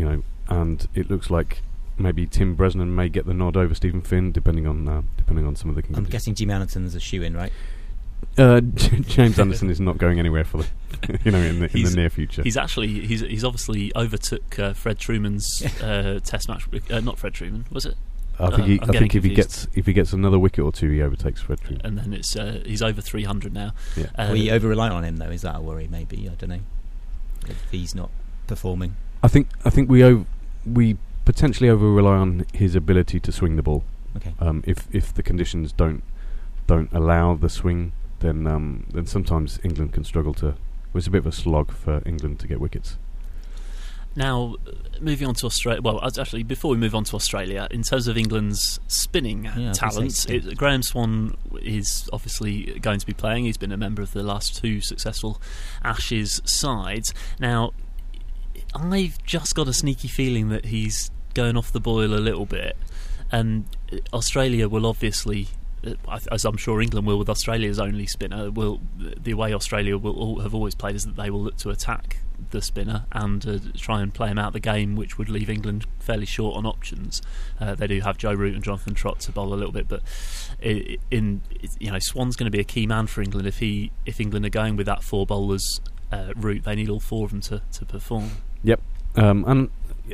and it looks like maybe Tim Bresnan may get the nod over Stephen Finn, depending on uh, depending on some of the. I'm guessing Jim Anderson's a shoe-in, right? Uh, James Anderson is not going anywhere for the, you know, in the, in the near future. He's actually he's he's obviously overtook uh, Fred Truman's uh, Test match. Uh, not Fred Truman, was it? I think, uh, he, I think if confused. he gets if he gets another wicket or two, he overtakes Fred Truman. And then it's uh, he's over three hundred now. Yeah. Uh, Are we over reliant on him though? Is that a worry? Maybe, I don't know. If he's not performing, I think I think we ov- we potentially over rely on his ability to swing the ball. Okay. Um, if if the conditions don't don't allow the swing, then um, then sometimes England can struggle to. Well, it's a bit of a slog for England to get wickets. Now, moving on to Australia. Well, actually, before we move on to Australia, in terms of England's spinning Yeah, talents, it, Graham Swann is obviously going to be playing. He's been a member of the last two successful Ashes sides. Now, I've just got a sneaky feeling that he's going off the boil a little bit. Um, Australia will obviously, as I'm sure England will with Australia's only spinner, will the way Australia will all, have always played is that they will look to attack the spinner and uh, try and play him out the game, which would leave England fairly short on options. Uh, they do have Joe Root and Jonathan Trott to bowl a little bit, but in, in you know, Swann's going to be a key man for England if he if England are going with that four bowlers uh, route. They need all four of them to, to perform. Yep, um, and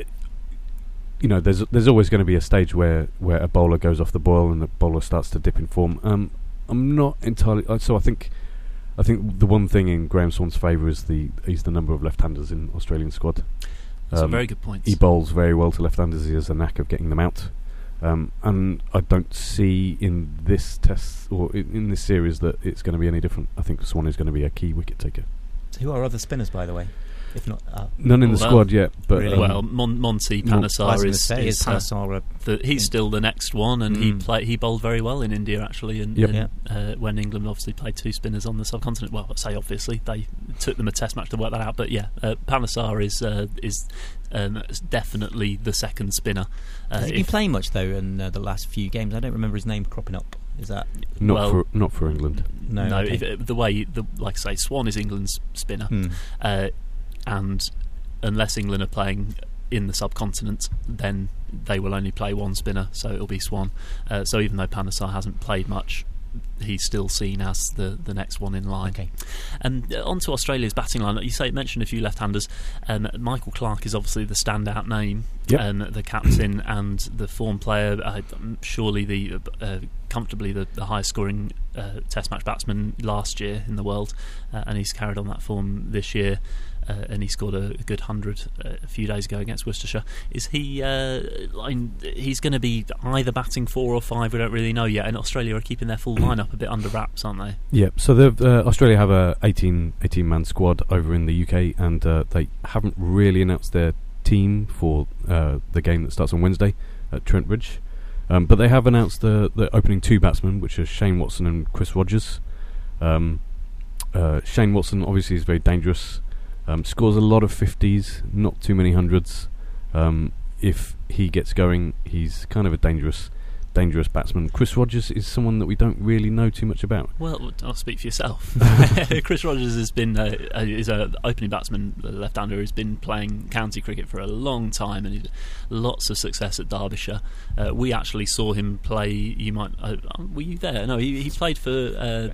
you know, there's there's always going to be a stage where, where a bowler goes off the boil and the bowler starts to dip in form. Um, I'm not entirely uh, so. I think I think the one thing in Graham Swann's favour is the is the number of left-handers in Australian squad. That's um, a very good point. He bowls very well to left-handers. He has a knack of getting them out, um, and I don't see in this test or in, in this series that it's going to be any different. I think Swann is going to be a key wicket taker. So who are other spinners, by the way? If not, uh, none in the well, squad yet. But really? um, well, Mon- Monty Panesar is, say, is, is uh, Panesar the, he's still the next one, and Mm. he play, he bowled very well in India actually, and, Yep. and, Yeah. uh, when England obviously played two spinners on the subcontinent. Well, I say obviously they took them a test match to work that out, but yeah, uh, Panesar is uh, is um, definitely the second spinner. Uh, Has he been if- playing much though in uh, the last few games? I don't remember his name cropping up. Is that not well, for not for England. no? no, okay. if, uh, the way the, like I say, Swann is England's spinner, Hmm. uh, and unless England are playing in the subcontinent, then they will only play one spinner, so it'll be Swann. Uh, so even though Panesar hasn't played much, he's still seen as the, the next one in line. Okay. And uh, on to Australia's batting line. You say mentioned a few left-handers. Um, Michael Clarke is obviously the standout name, Yep. um, the captain and the form player. Uh, surely the uh, comfortably the, the highest-scoring uh, Test match batsman last year in the world, uh, and he's carried on that form this year. Uh, and he scored a, a good hundred uh, a few days ago against Worcestershire. Is he? Uh, like, he's going to be either batting four or five. We don't really know yet. And Australia are keeping their full lineup a bit under wraps, aren't they? Yeah, so they've, uh, Australia have a eighteen, eighteen man squad over in the U K, and uh, they haven't really announced their team for uh, the game that starts on Wednesday at Trent Bridge. Um, but they have announced the, the opening two batsmen, which are Shane Watson and Chris Rogers. Um, uh, Shane Watson obviously is very dangerous. Um, scores a lot of fifties, not too many hundreds. Um, if he gets going, he's kind of a dangerous, dangerous batsman. Chris Rogers is someone that we don't really know too much about. Well, I'll speak for yourself. Chris Rogers has been uh, is a opening batsman, left-hander, who's been playing county cricket for a long time, and he's lots of success at Derbyshire. Uh, we actually saw him play. You might uh, were you there? No, he, he played for. Uh,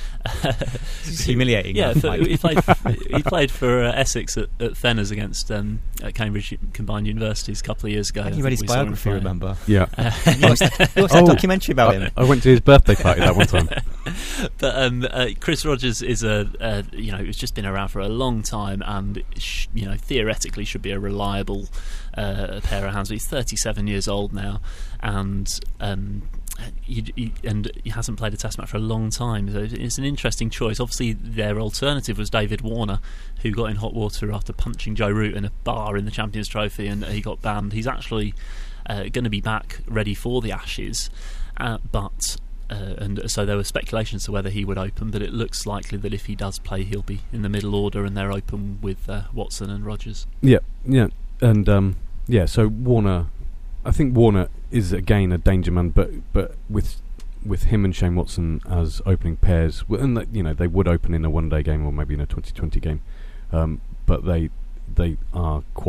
It's humiliating. Yeah, that for, fight. he played. He played for uh, Essex at, at Fenners against um, at Cambridge Combined Universities a couple of years ago. I I think think you read his we saw him biography, play. remember? Yeah. You watched that, you watched that Oh. documentary about him. I, I went to his birthday party that one time. But um, uh, Chris Rogers is a uh, you know he's just been around for a long time, and sh- you know theoretically should be a reliable uh, pair of hands. But he's thirty-seven years old now, and um, he, he, and he hasn't played a Test match for a long time. So it's an interesting choice. Obviously, their alternative was David Warner, who got in hot water after punching Joe Root in a bar in the Champions Trophy, and he got banned. He's actually uh, going to be back ready for the Ashes, uh, but. Uh, and so there were speculations as to whether he would open, but it looks likely that if he does play, he'll be in the middle order, and they're open with uh, Watson and Rogers. Yeah, yeah, and um, yeah. So Warner, I think Warner is again a danger man, but but with with him and Shane Watson as opening pairs, well, and that, you know they would open in a one-day game or maybe in a twenty twenty game, um, but they they are quite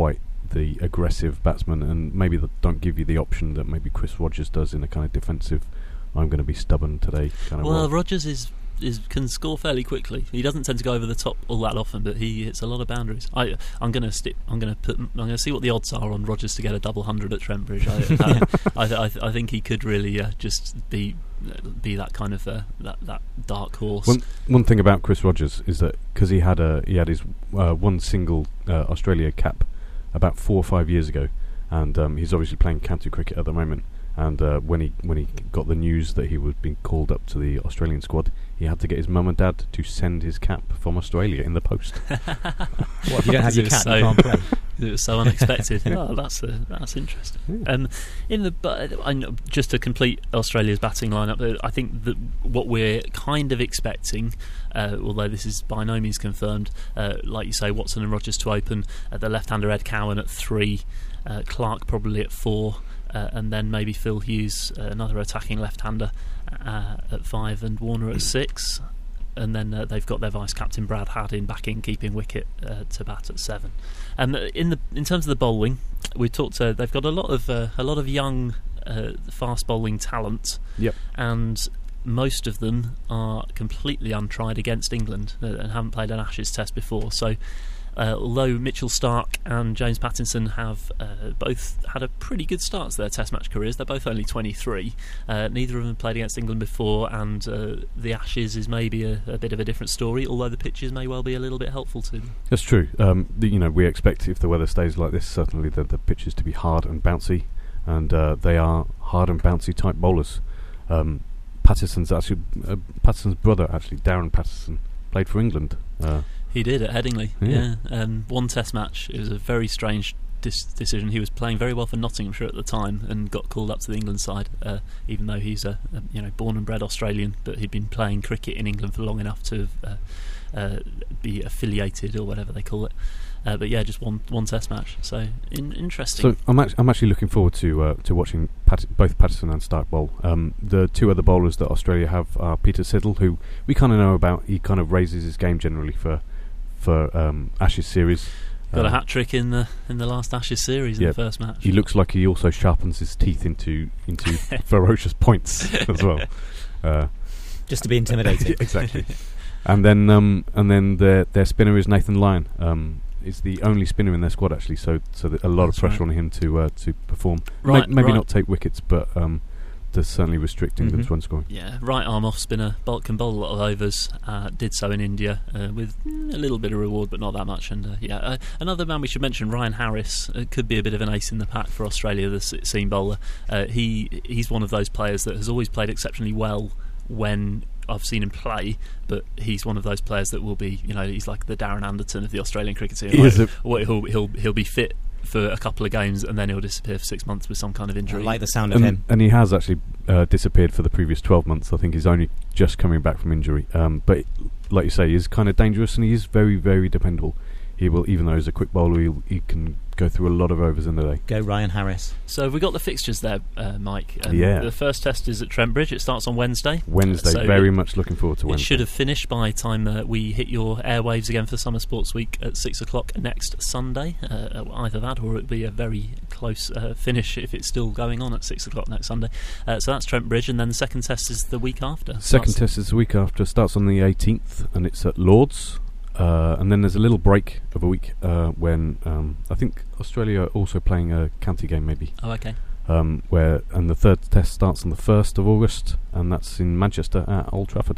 the aggressive batsman, and maybe the, don't give you the option that maybe Chris Rogers does in a kind of defensive, I'm going to be stubborn today kind of Well, role. Rogers is is can score fairly quickly. He doesn't tend to go over the top all that often, but he hits a lot of boundaries. I, I'm going to stick. I'm going to put. I'm going to see what the odds are on Rogers to get a double hundred at Trent Bridge. I, uh, I, I, I think he could really uh, just be be that kind of uh, that that dark horse. One, one thing about Chris Rogers is that because he had a he had his uh, one single uh, Australia cap about four or five years ago, and um, he's obviously playing county cricket at the moment. And uh, when he when he got the news that he was being called up to the Australian squad, he had to get his mum and dad to send his cap from Australia in the post. What, if you don't have your cap, so, you can't play? It was so unexpected. Oh, that's uh, that's interesting. Yeah. Um, in the but I know, just to complete Australia's batting lineup, uh, I think that what we're kind of expecting, uh, although this is by no means confirmed, uh, like you say, Watson and Rogers to open, uh, the left-hander Ed Cowan at three, uh, Clark probably at four. Uh, and then maybe Phil Hughes, uh, another attacking left-hander, uh, at five, and Warner at six. And then uh, they've got their vice-captain Brad Haddin back in, keeping wicket, uh, to bat at seven. Um, in the in terms of the bowling, we talked. Uh, they've got a lot of uh, a lot of young, uh, fast bowling talent. Yep. And most of them are completely untried against England uh, and haven't played an Ashes Test before. So. Uh, although Mitchell Starc and James Pattinson have uh, both had a pretty good start to their Test match careers, they're both only twenty-three. Uh, neither of them have played against England before, and uh, the Ashes is maybe a, a bit of a different story, although the pitches may well be a little bit helpful to them. That's true. Um, the, you know, we expect, if the weather stays like this, certainly the, the pitches to be hard and bouncy, and uh, they are hard and bouncy type bowlers. Um, Patterson's actually uh, Patterson's brother, actually Darren Patterson, played for England. Uh, He did at Headingley, yeah. yeah. Um, one Test match. It was a very strange dis- decision. He was playing very well for Nottinghamshire at the time and got called up to the England side, uh, even though he's a, a you know born and bred Australian, but he'd been playing cricket in England for long enough to uh, uh, be affiliated or whatever they call it. Uh, but yeah, just one one Test match. So in, interesting. So I'm actually, I'm actually looking forward to uh, to watching Pat- both Patterson and Starc bowl. Um, the two other bowlers that Australia have are Peter Siddle, who we kind of know about. He kind of raises his game generally for for um, Ashes series. Got um, a hat trick in the in the last Ashes series in yeah, the first match. He looks like he also sharpens his teeth into into ferocious points as well, uh, just to be intimidating. Exactly. And then um, and then their their spinner is Nathan Lyon. Um, Is the only spinner in their squad actually, so so that a lot That's of pressure right. on him to uh, to perform. Right, Ma- maybe right. not take wickets, but um, to certainly restrict England's Mhm. run scoring. Yeah, right arm off spinner, Bolt can bowl a lot of overs. Uh, did so in India uh, with mm, a little bit of reward, but not that much. And uh, yeah, uh, another man we should mention, Ryan Harris, uh, could be a bit of an ace in the pack for Australia, the s- seam bowler. Uh, he he's one of those players that has always played exceptionally well when I've seen him play, but he's one of those players that will be, you know, he's like the Darren Anderton of the Australian cricket team. He Like, is a- well, he'll he'll he'll be fit for a couple of games and then he'll disappear for six months with some kind of I injury. like the sound of And, him. and he has actually uh, disappeared for the previous twelve months. I think he's only just coming back from injury. Um, but like you say, he's kind of dangerous and he is very, very dependable. He will, even though he's a quick bowler, he, he can go through a lot of overs in the day. Go Ryan Harris. So have we got the fixtures there, uh, Mike? Um, Yeah. The first test is at Trent Bridge. It starts on Wednesday. Wednesday, So very it- much looking forward to It Wednesday. should have finished by the time uh, we hit your airwaves again for Summer Sports Week at six o'clock next Sunday. Uh, either that or it would be a very close uh, finish if it's still going on at six o'clock next Sunday. Uh, so that's Trent Bridge, and then the second test is the week after. Second Starts- test is the week after. Starts on the eighteenth, and it's at Lords. Uh, and then there's a little break of a week uh, when um, I think Australia are also playing a county game, maybe. Oh, okay. Um, where and the third test starts on the first of August, and that's in Manchester at Old Trafford.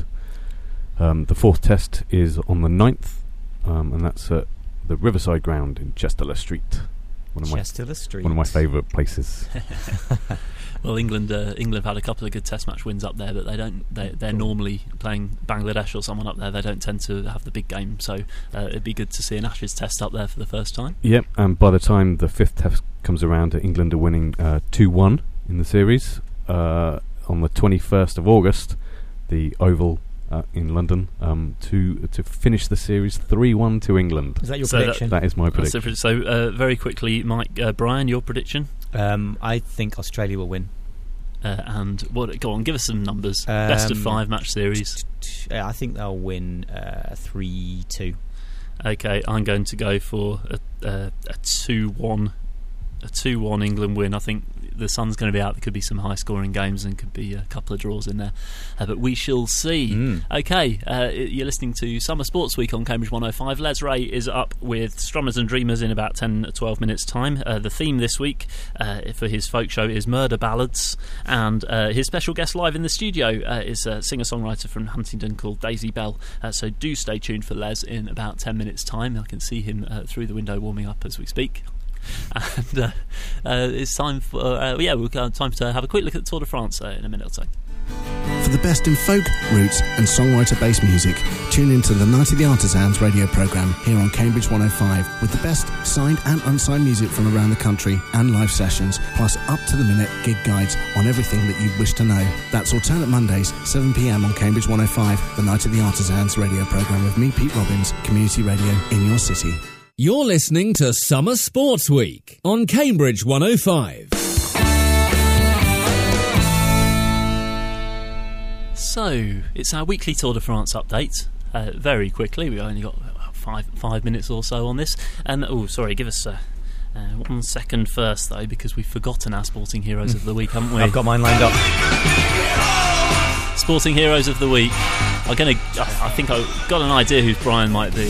Um, the fourth test is on the ninth, um, and that's at the Riverside Ground in Chester Street. One of my Chester Street. one of my favourite places. Well, England uh, England have had a couple of good Test match wins up there, but they don't. They, they're normally playing Bangladesh or someone up there. They don't tend to have the big game, so uh, it'd be good to see an Ashes Test up there for the first time. Yep, and by the time the fifth test comes around, England are winning uh, two one in the series. Uh, on the twenty-first of August, the Oval uh, in London, um, to to finish the series three one to England. Is that your So that- prediction? That is my That's prediction. it. So uh, very quickly, Mike, uh, Brian, your prediction, um, I think Australia will win. uh, and what? Go on, give us some numbers. Best of Um, five match series. Uh, I think they'll win uh, three two. Okay, I'm going to go for a a, a two one a two one England win. I think the sun's going to be out. There could be some high scoring games and could be a couple of draws in there, uh, but we shall see. Mm. Okay, uh, you're listening to Summer Sports Week on Cambridge one oh five. Les Ray is up with Strummers and Dreamers in about ten to twelve minutes time. Uh, the theme this week uh, for his folk show is murder ballads, and uh, his special guest live in the studio uh, is a singer-songwriter from Huntingdon called Daisy Bell. Uh, so do stay tuned for Les in about ten minutes time. I can see him uh, through the window warming up as we speak. And uh, uh, it's time for uh, yeah, we've got time to have a quick look at the Tour de France uh, in a minute or so. For the best in folk, roots and songwriter-based music, tune into the Night of the Artisans radio programme here on Cambridge one oh five with the best signed and unsigned music from around the country and live sessions, plus up-to-the-minute gig guides on everything that you wish to know. That's alternate Mondays, seven p m on Cambridge one oh five, the Night of the Artisans radio programme with me, Pete Robbins, community radio in your city. You're listening to Summer Sports Week on Cambridge one oh five. So, it's our weekly Tour de France update. Uh, very quickly, we've only got five five minutes or so on this. And oh, sorry, give us uh, uh, one second first, though, because we've forgotten our Sporting Heroes of the Week, haven't we? I've got mine lined up. Sporting Heroes of the Week. I'm gonna. I, I think I've got an idea who Brian might be.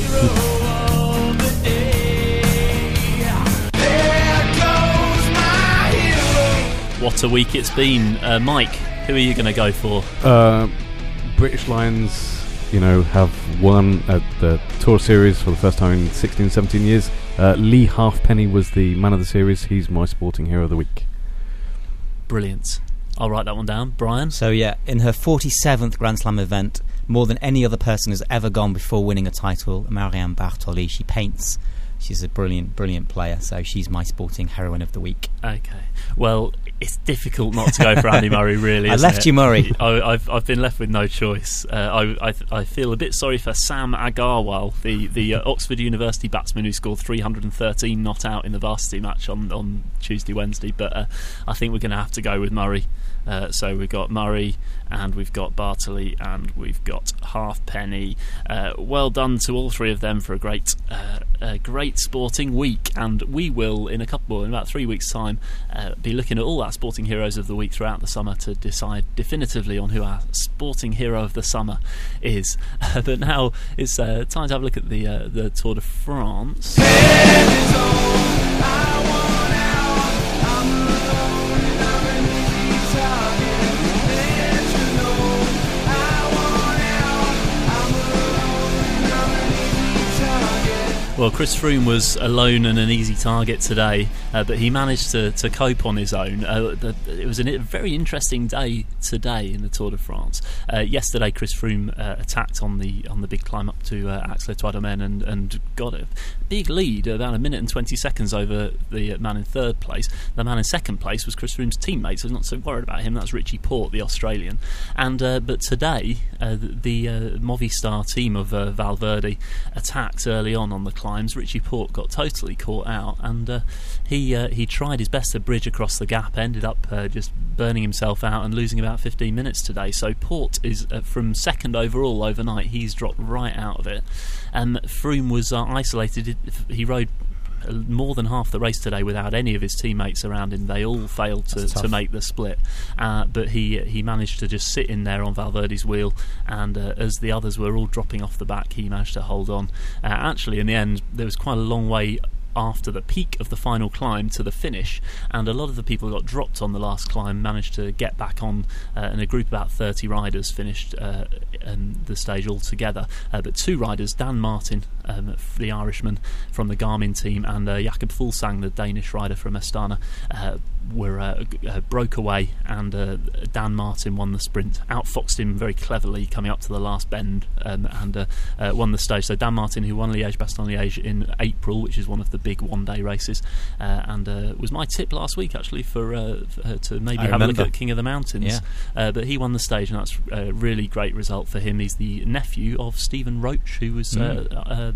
What a week it's been. Uh, Mike, who are you going to go for? Uh, British Lions, you know, have won at the Tour Series for the first time in sixteen, seventeen years. Uh, Lee Halfpenny was the man of the series. He's my Sporting Hero of the Week. Brilliant. I'll write that one down. Brian? So yeah, in her forty-seventh Grand Slam event, more than any other person has ever gone before winning a title, Marianne Bartoli. She paints. She's a brilliant, brilliant player, so she's my sporting heroine of the week. Okay. Well, it's difficult not to go for Andy Murray, really. I isn't left it? you Murray. I, I've I've been left with no choice. Uh, I, I I feel a bit sorry for Sam Agarwal, the the uh, Oxford University batsman who scored three hundred thirteen not out in the varsity match on, on Tuesday, Wednesday. But uh, I think we're going to have to go with Murray. Uh, so we've got Murray, and we've got Bartoli, and we've got Halfpenny. Uh, well done to all three of them for a great, uh, a great sporting week. And we will, in a couple, in about three weeks' time, uh, be looking at all our sporting heroes of the week throughout the summer to decide definitively on who our sporting hero of the summer is. Uh, but now it's uh, time to have a look at the uh, the Tour de France. Well, Chris Froome was alone and an easy target today, uh, but he managed to, to cope on his own. Uh, the, it was a very interesting day today in the Tour de France. Uh, yesterday, Chris Froome uh, attacked on the on the big climb up to uh, Aix-les-Trois-Domaines and, and got a big lead, about a minute and twenty seconds over the man in third place. The man in second place was Chris Froome's teammate, so I'm not so worried about him. That's Richie Porte, the Australian. And uh, but today, uh, the, the uh, Movistar team of uh, Valverde attacked early on on the climb. Richie Porte got totally caught out, and uh, he uh, he tried his best to bridge across the gap, ended up uh, just burning himself out and losing about fifteen minutes today. So Porte is uh, from second overall overnight. He's dropped right out of it. And Froome was uh, isolated. He rode more than half the race today without any of his teammates around him. They all failed to, to make the split, uh, but he he managed to just sit in there on Valverde's wheel, and uh, as the others were all dropping off the back, he managed to hold on. Uh, actually, in the end, there was quite a long way after the peak of the final climb to the finish, and a lot of the people who got dropped on the last climb managed to get back on, uh, and a group of about thirty riders finished uh, um, the stage altogether. Uh, but two riders, Dan Martin, um, the Irishman from the Garmin team, and uh, Jakob Fuglsang, the Danish rider from Astana, uh, were uh, uh, broke away, and uh, Dan Martin won the sprint, outfoxed him very cleverly coming up to the last bend, um, and uh, uh, won the stage. So Dan Martin, who won Liège-Bastogne-Liège in April, which is one of the big one-day races, uh, and uh, was my tip last week actually for, uh, for uh, to maybe I have remember. a look at King of the Mountains. Yeah. Uh, but he won the stage, and that's a really great result for him. He's the nephew of Stephen Roach, who was Mm. uh, uh,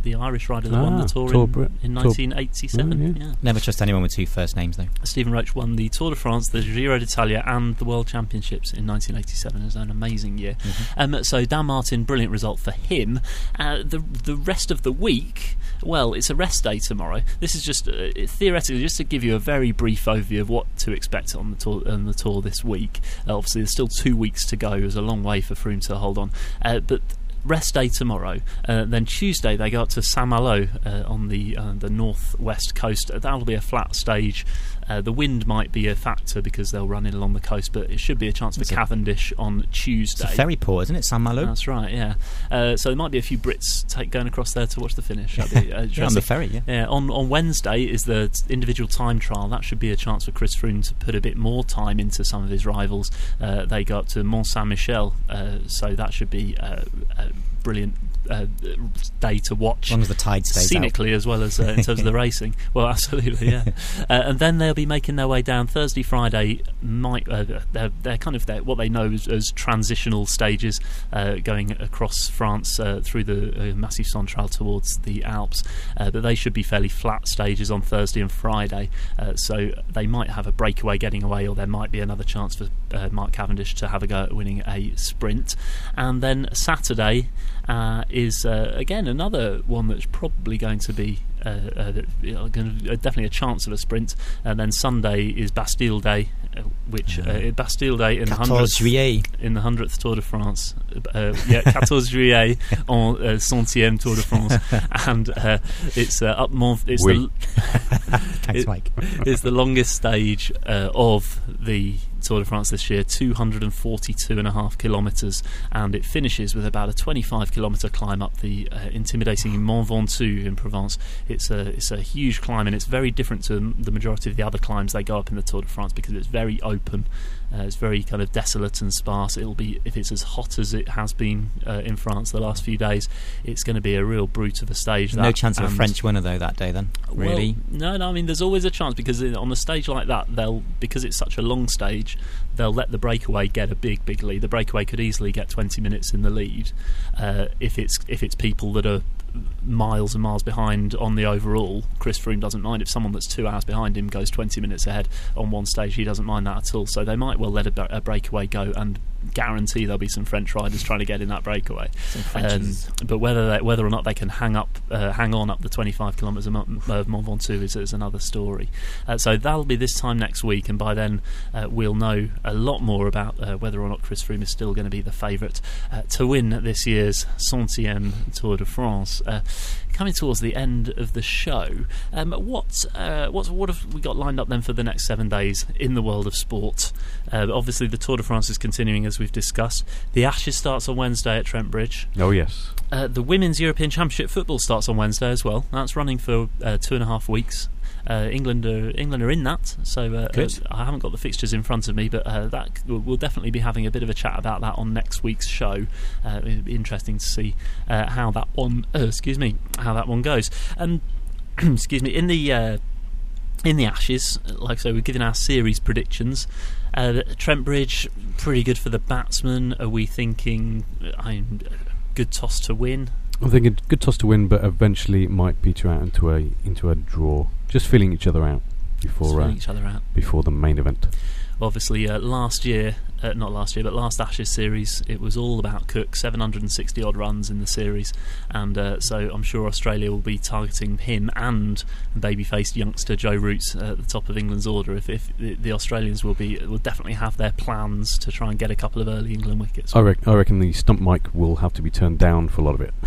the Irish rider that ah, won the Tour, Tour in, Br- in Tour- nineteen eighty-seven. Oh, yeah. yeah. Never trust anyone with two first names, though. Stephen Roach won the Tour de France, the Giro d'Italia, and the World Championships in nineteen eighty-seven. It was an amazing year. Mm-hmm. Um, so Dan Martin, brilliant result for him. Uh, the the rest of the week, well, it's a rest day tomorrow. This is just uh, theoretically just to give you a very brief overview of what to expect on the tour on the tour this week. Uh, obviously, there's still two weeks to go. There's a long way for Froome to hold on, uh, but. Rest day tomorrow. Uh, then Tuesday they go up to Saint-Malo uh, on the uh, the northwest coast. Uh, that'll be a flat stage. Uh, the wind might be a factor because they'll run in along the coast, but it should be a chance for It's Cavendish on Tuesday. It's a ferry port, isn't it, Saint-Malo? That's right, yeah. Uh, so there might be a few Brits take, going across there to watch the finish. That'd be, uh, yeah, on the ferry, yeah. yeah on, on Wednesday is the t- individual time trial. That should be a chance for Chris Froome to put a bit more time into some of his rivals. Uh, they go up to Mont Saint-Michel, uh, so that should be uh, a brilliant uh, day to watch. As long as the tide stays scenically out. as well as uh, in terms of the racing. Well, absolutely, yeah. uh, and then they'll be making their way down Thursday, Friday. Might uh, they're, they're kind of their, what they know as, as transitional stages, uh, going across France uh, through the uh, Massif Central towards the Alps. Uh, but they should be fairly flat stages on Thursday and Friday. Uh, so they might have a breakaway getting away, or there might be another chance for uh, Mark Cavendish to have a go at winning a sprint. And then Saturday uh, is uh, again another one that's probably going to be uh, uh, you know, going to, uh, definitely a chance of a sprint. And then Sunday is Bastille Day, uh, which uh, Bastille Day in the hundredth in the hundredth Tour de France. Uh, yeah, fourteen juillet en uh, centième Tour de France, and uh, it's uh, up Mont. It's oui. the Thanks, it, Mike. It's the longest stage uh, of the Tour de France this year, two hundred forty-two and a half kilometres, and it finishes with about a twenty-five kilometre climb up the uh, intimidating Mont Ventoux in Provence. It's a it's a huge climb, and it's very different to the majority of the other climbs they go up in the Tour de France because it's very open. Uh, it's very kind of desolate and sparse. It'll be, if it's as hot as it has been uh, in France the last few days, it's going to be a real brute of a stage. No that, chance of a French winner though that day. Then really, well, no, no. I mean, there's always a chance because on a stage like that, they'll because it's such a long stage, they'll let the breakaway get a big, big lead. The breakaway could easily get twenty minutes in the lead uh, if it's if it's people that are miles and miles behind on the overall. Chris Froome doesn't mind if someone that's two hours behind him goes twenty minutes ahead on one stage. He doesn't mind that at all. So they might well let a, a breakaway go and guarantee there'll be some French riders trying to get in that breakaway. Um, but whether they, whether or not they can hang up, uh, hang on up the twenty-five kilometres of Mont, uh, Mont Ventoux is, is another story. Uh, so that'll be this time next week, and by then uh, we'll know a lot more about uh, whether or not Chris Froome is still going to be the favourite uh, to win this year's centième Tour de France. Uh, coming towards the end of the show, um, what uh, what what have we got lined up then for the next seven days in the world of sport? Uh, obviously, the Tour de France is continuing as we've discussed. The Ashes starts on Wednesday at Trent Bridge. Oh yes. Uh, the Women's European Championship football starts on Wednesday as well. That's running for uh, two and a half weeks. Uh, England are England are in that, so uh, uh, I haven't got the fixtures in front of me, but uh, that we'll definitely be having a bit of a chat about that on next week's show. Uh, it'll be interesting to see uh, how that one, uh, excuse me, how that one goes. And excuse me, in the uh, in the Ashes, like I say, we're giving our series predictions. Uh, Trent Bridge, pretty good for the batsmen. Are we thinking I'm good toss to win? I'm thinking good toss to win, but eventually it might peter out into a into a draw. Just feeling each other out before feeling uh, each other out before the main event. Obviously, uh, last year, uh, not last year, but last Ashes series, it was all about Cook, seven hundred sixty odd runs in the series, and uh, so I'm sure Australia will be targeting him and baby-faced youngster Joe Root at the top of England's order. If, if the Australians will be, will definitely have their plans to try and get a couple of early England wickets. I, rec- I reckon the stump mic will have to be turned down for a lot of it.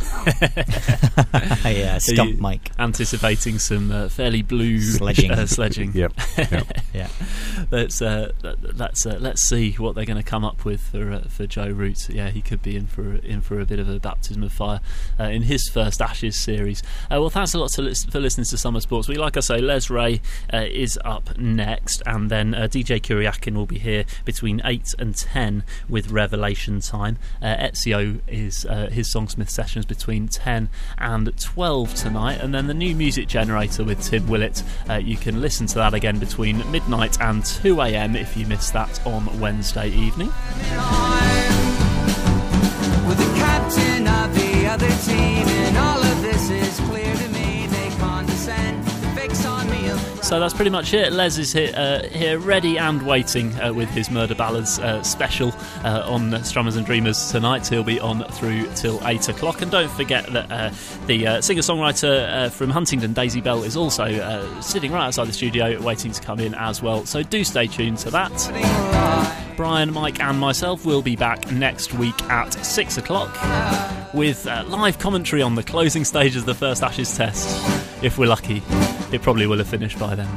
Yeah, stump mic. Anticipating some uh, fairly blue sledging. Uh, sledging. Yep. yep. Yeah. Let's uh, let's uh, let's see what they're going to come up with for uh, for Joe Root. Yeah, he could be in for in for a bit of a baptism of fire uh, in his first Ashes series. Uh, well, thanks a lot to lis- for listening to Summer Sports Week. Like I say, Les Ray uh, is up next, and then uh, D J Kuryakin will be here between eight and ten with Revelation Time. Uh, Ezio is uh, his Songsmith sessions between ten and twelve tonight, and then the new music generator with Tim Willett. Uh, you can listen to that again between midnight and two a.m. if you missed that on Wednesday evening. With the captain of the other team, and all of this is So that's pretty much it. Les is here, uh, here ready and waiting uh, with his Murder Ballads uh, special uh, on Strummers and Dreamers tonight. He'll be on through till eight o'clock. And don't forget that uh, the uh, singer-songwriter uh, from Huntingdon, Daisy Bell, is also uh, sitting right outside the studio waiting to come in as well. So do stay tuned to that. Brian, Mike and myself will be back next week at six o'clock with uh, live commentary on the closing stages of the first Ashes Test. If we're lucky, it probably will have finished by then.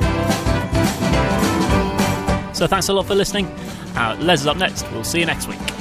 So thanks a lot for listening. Uh, Les is up next. We'll see you next week.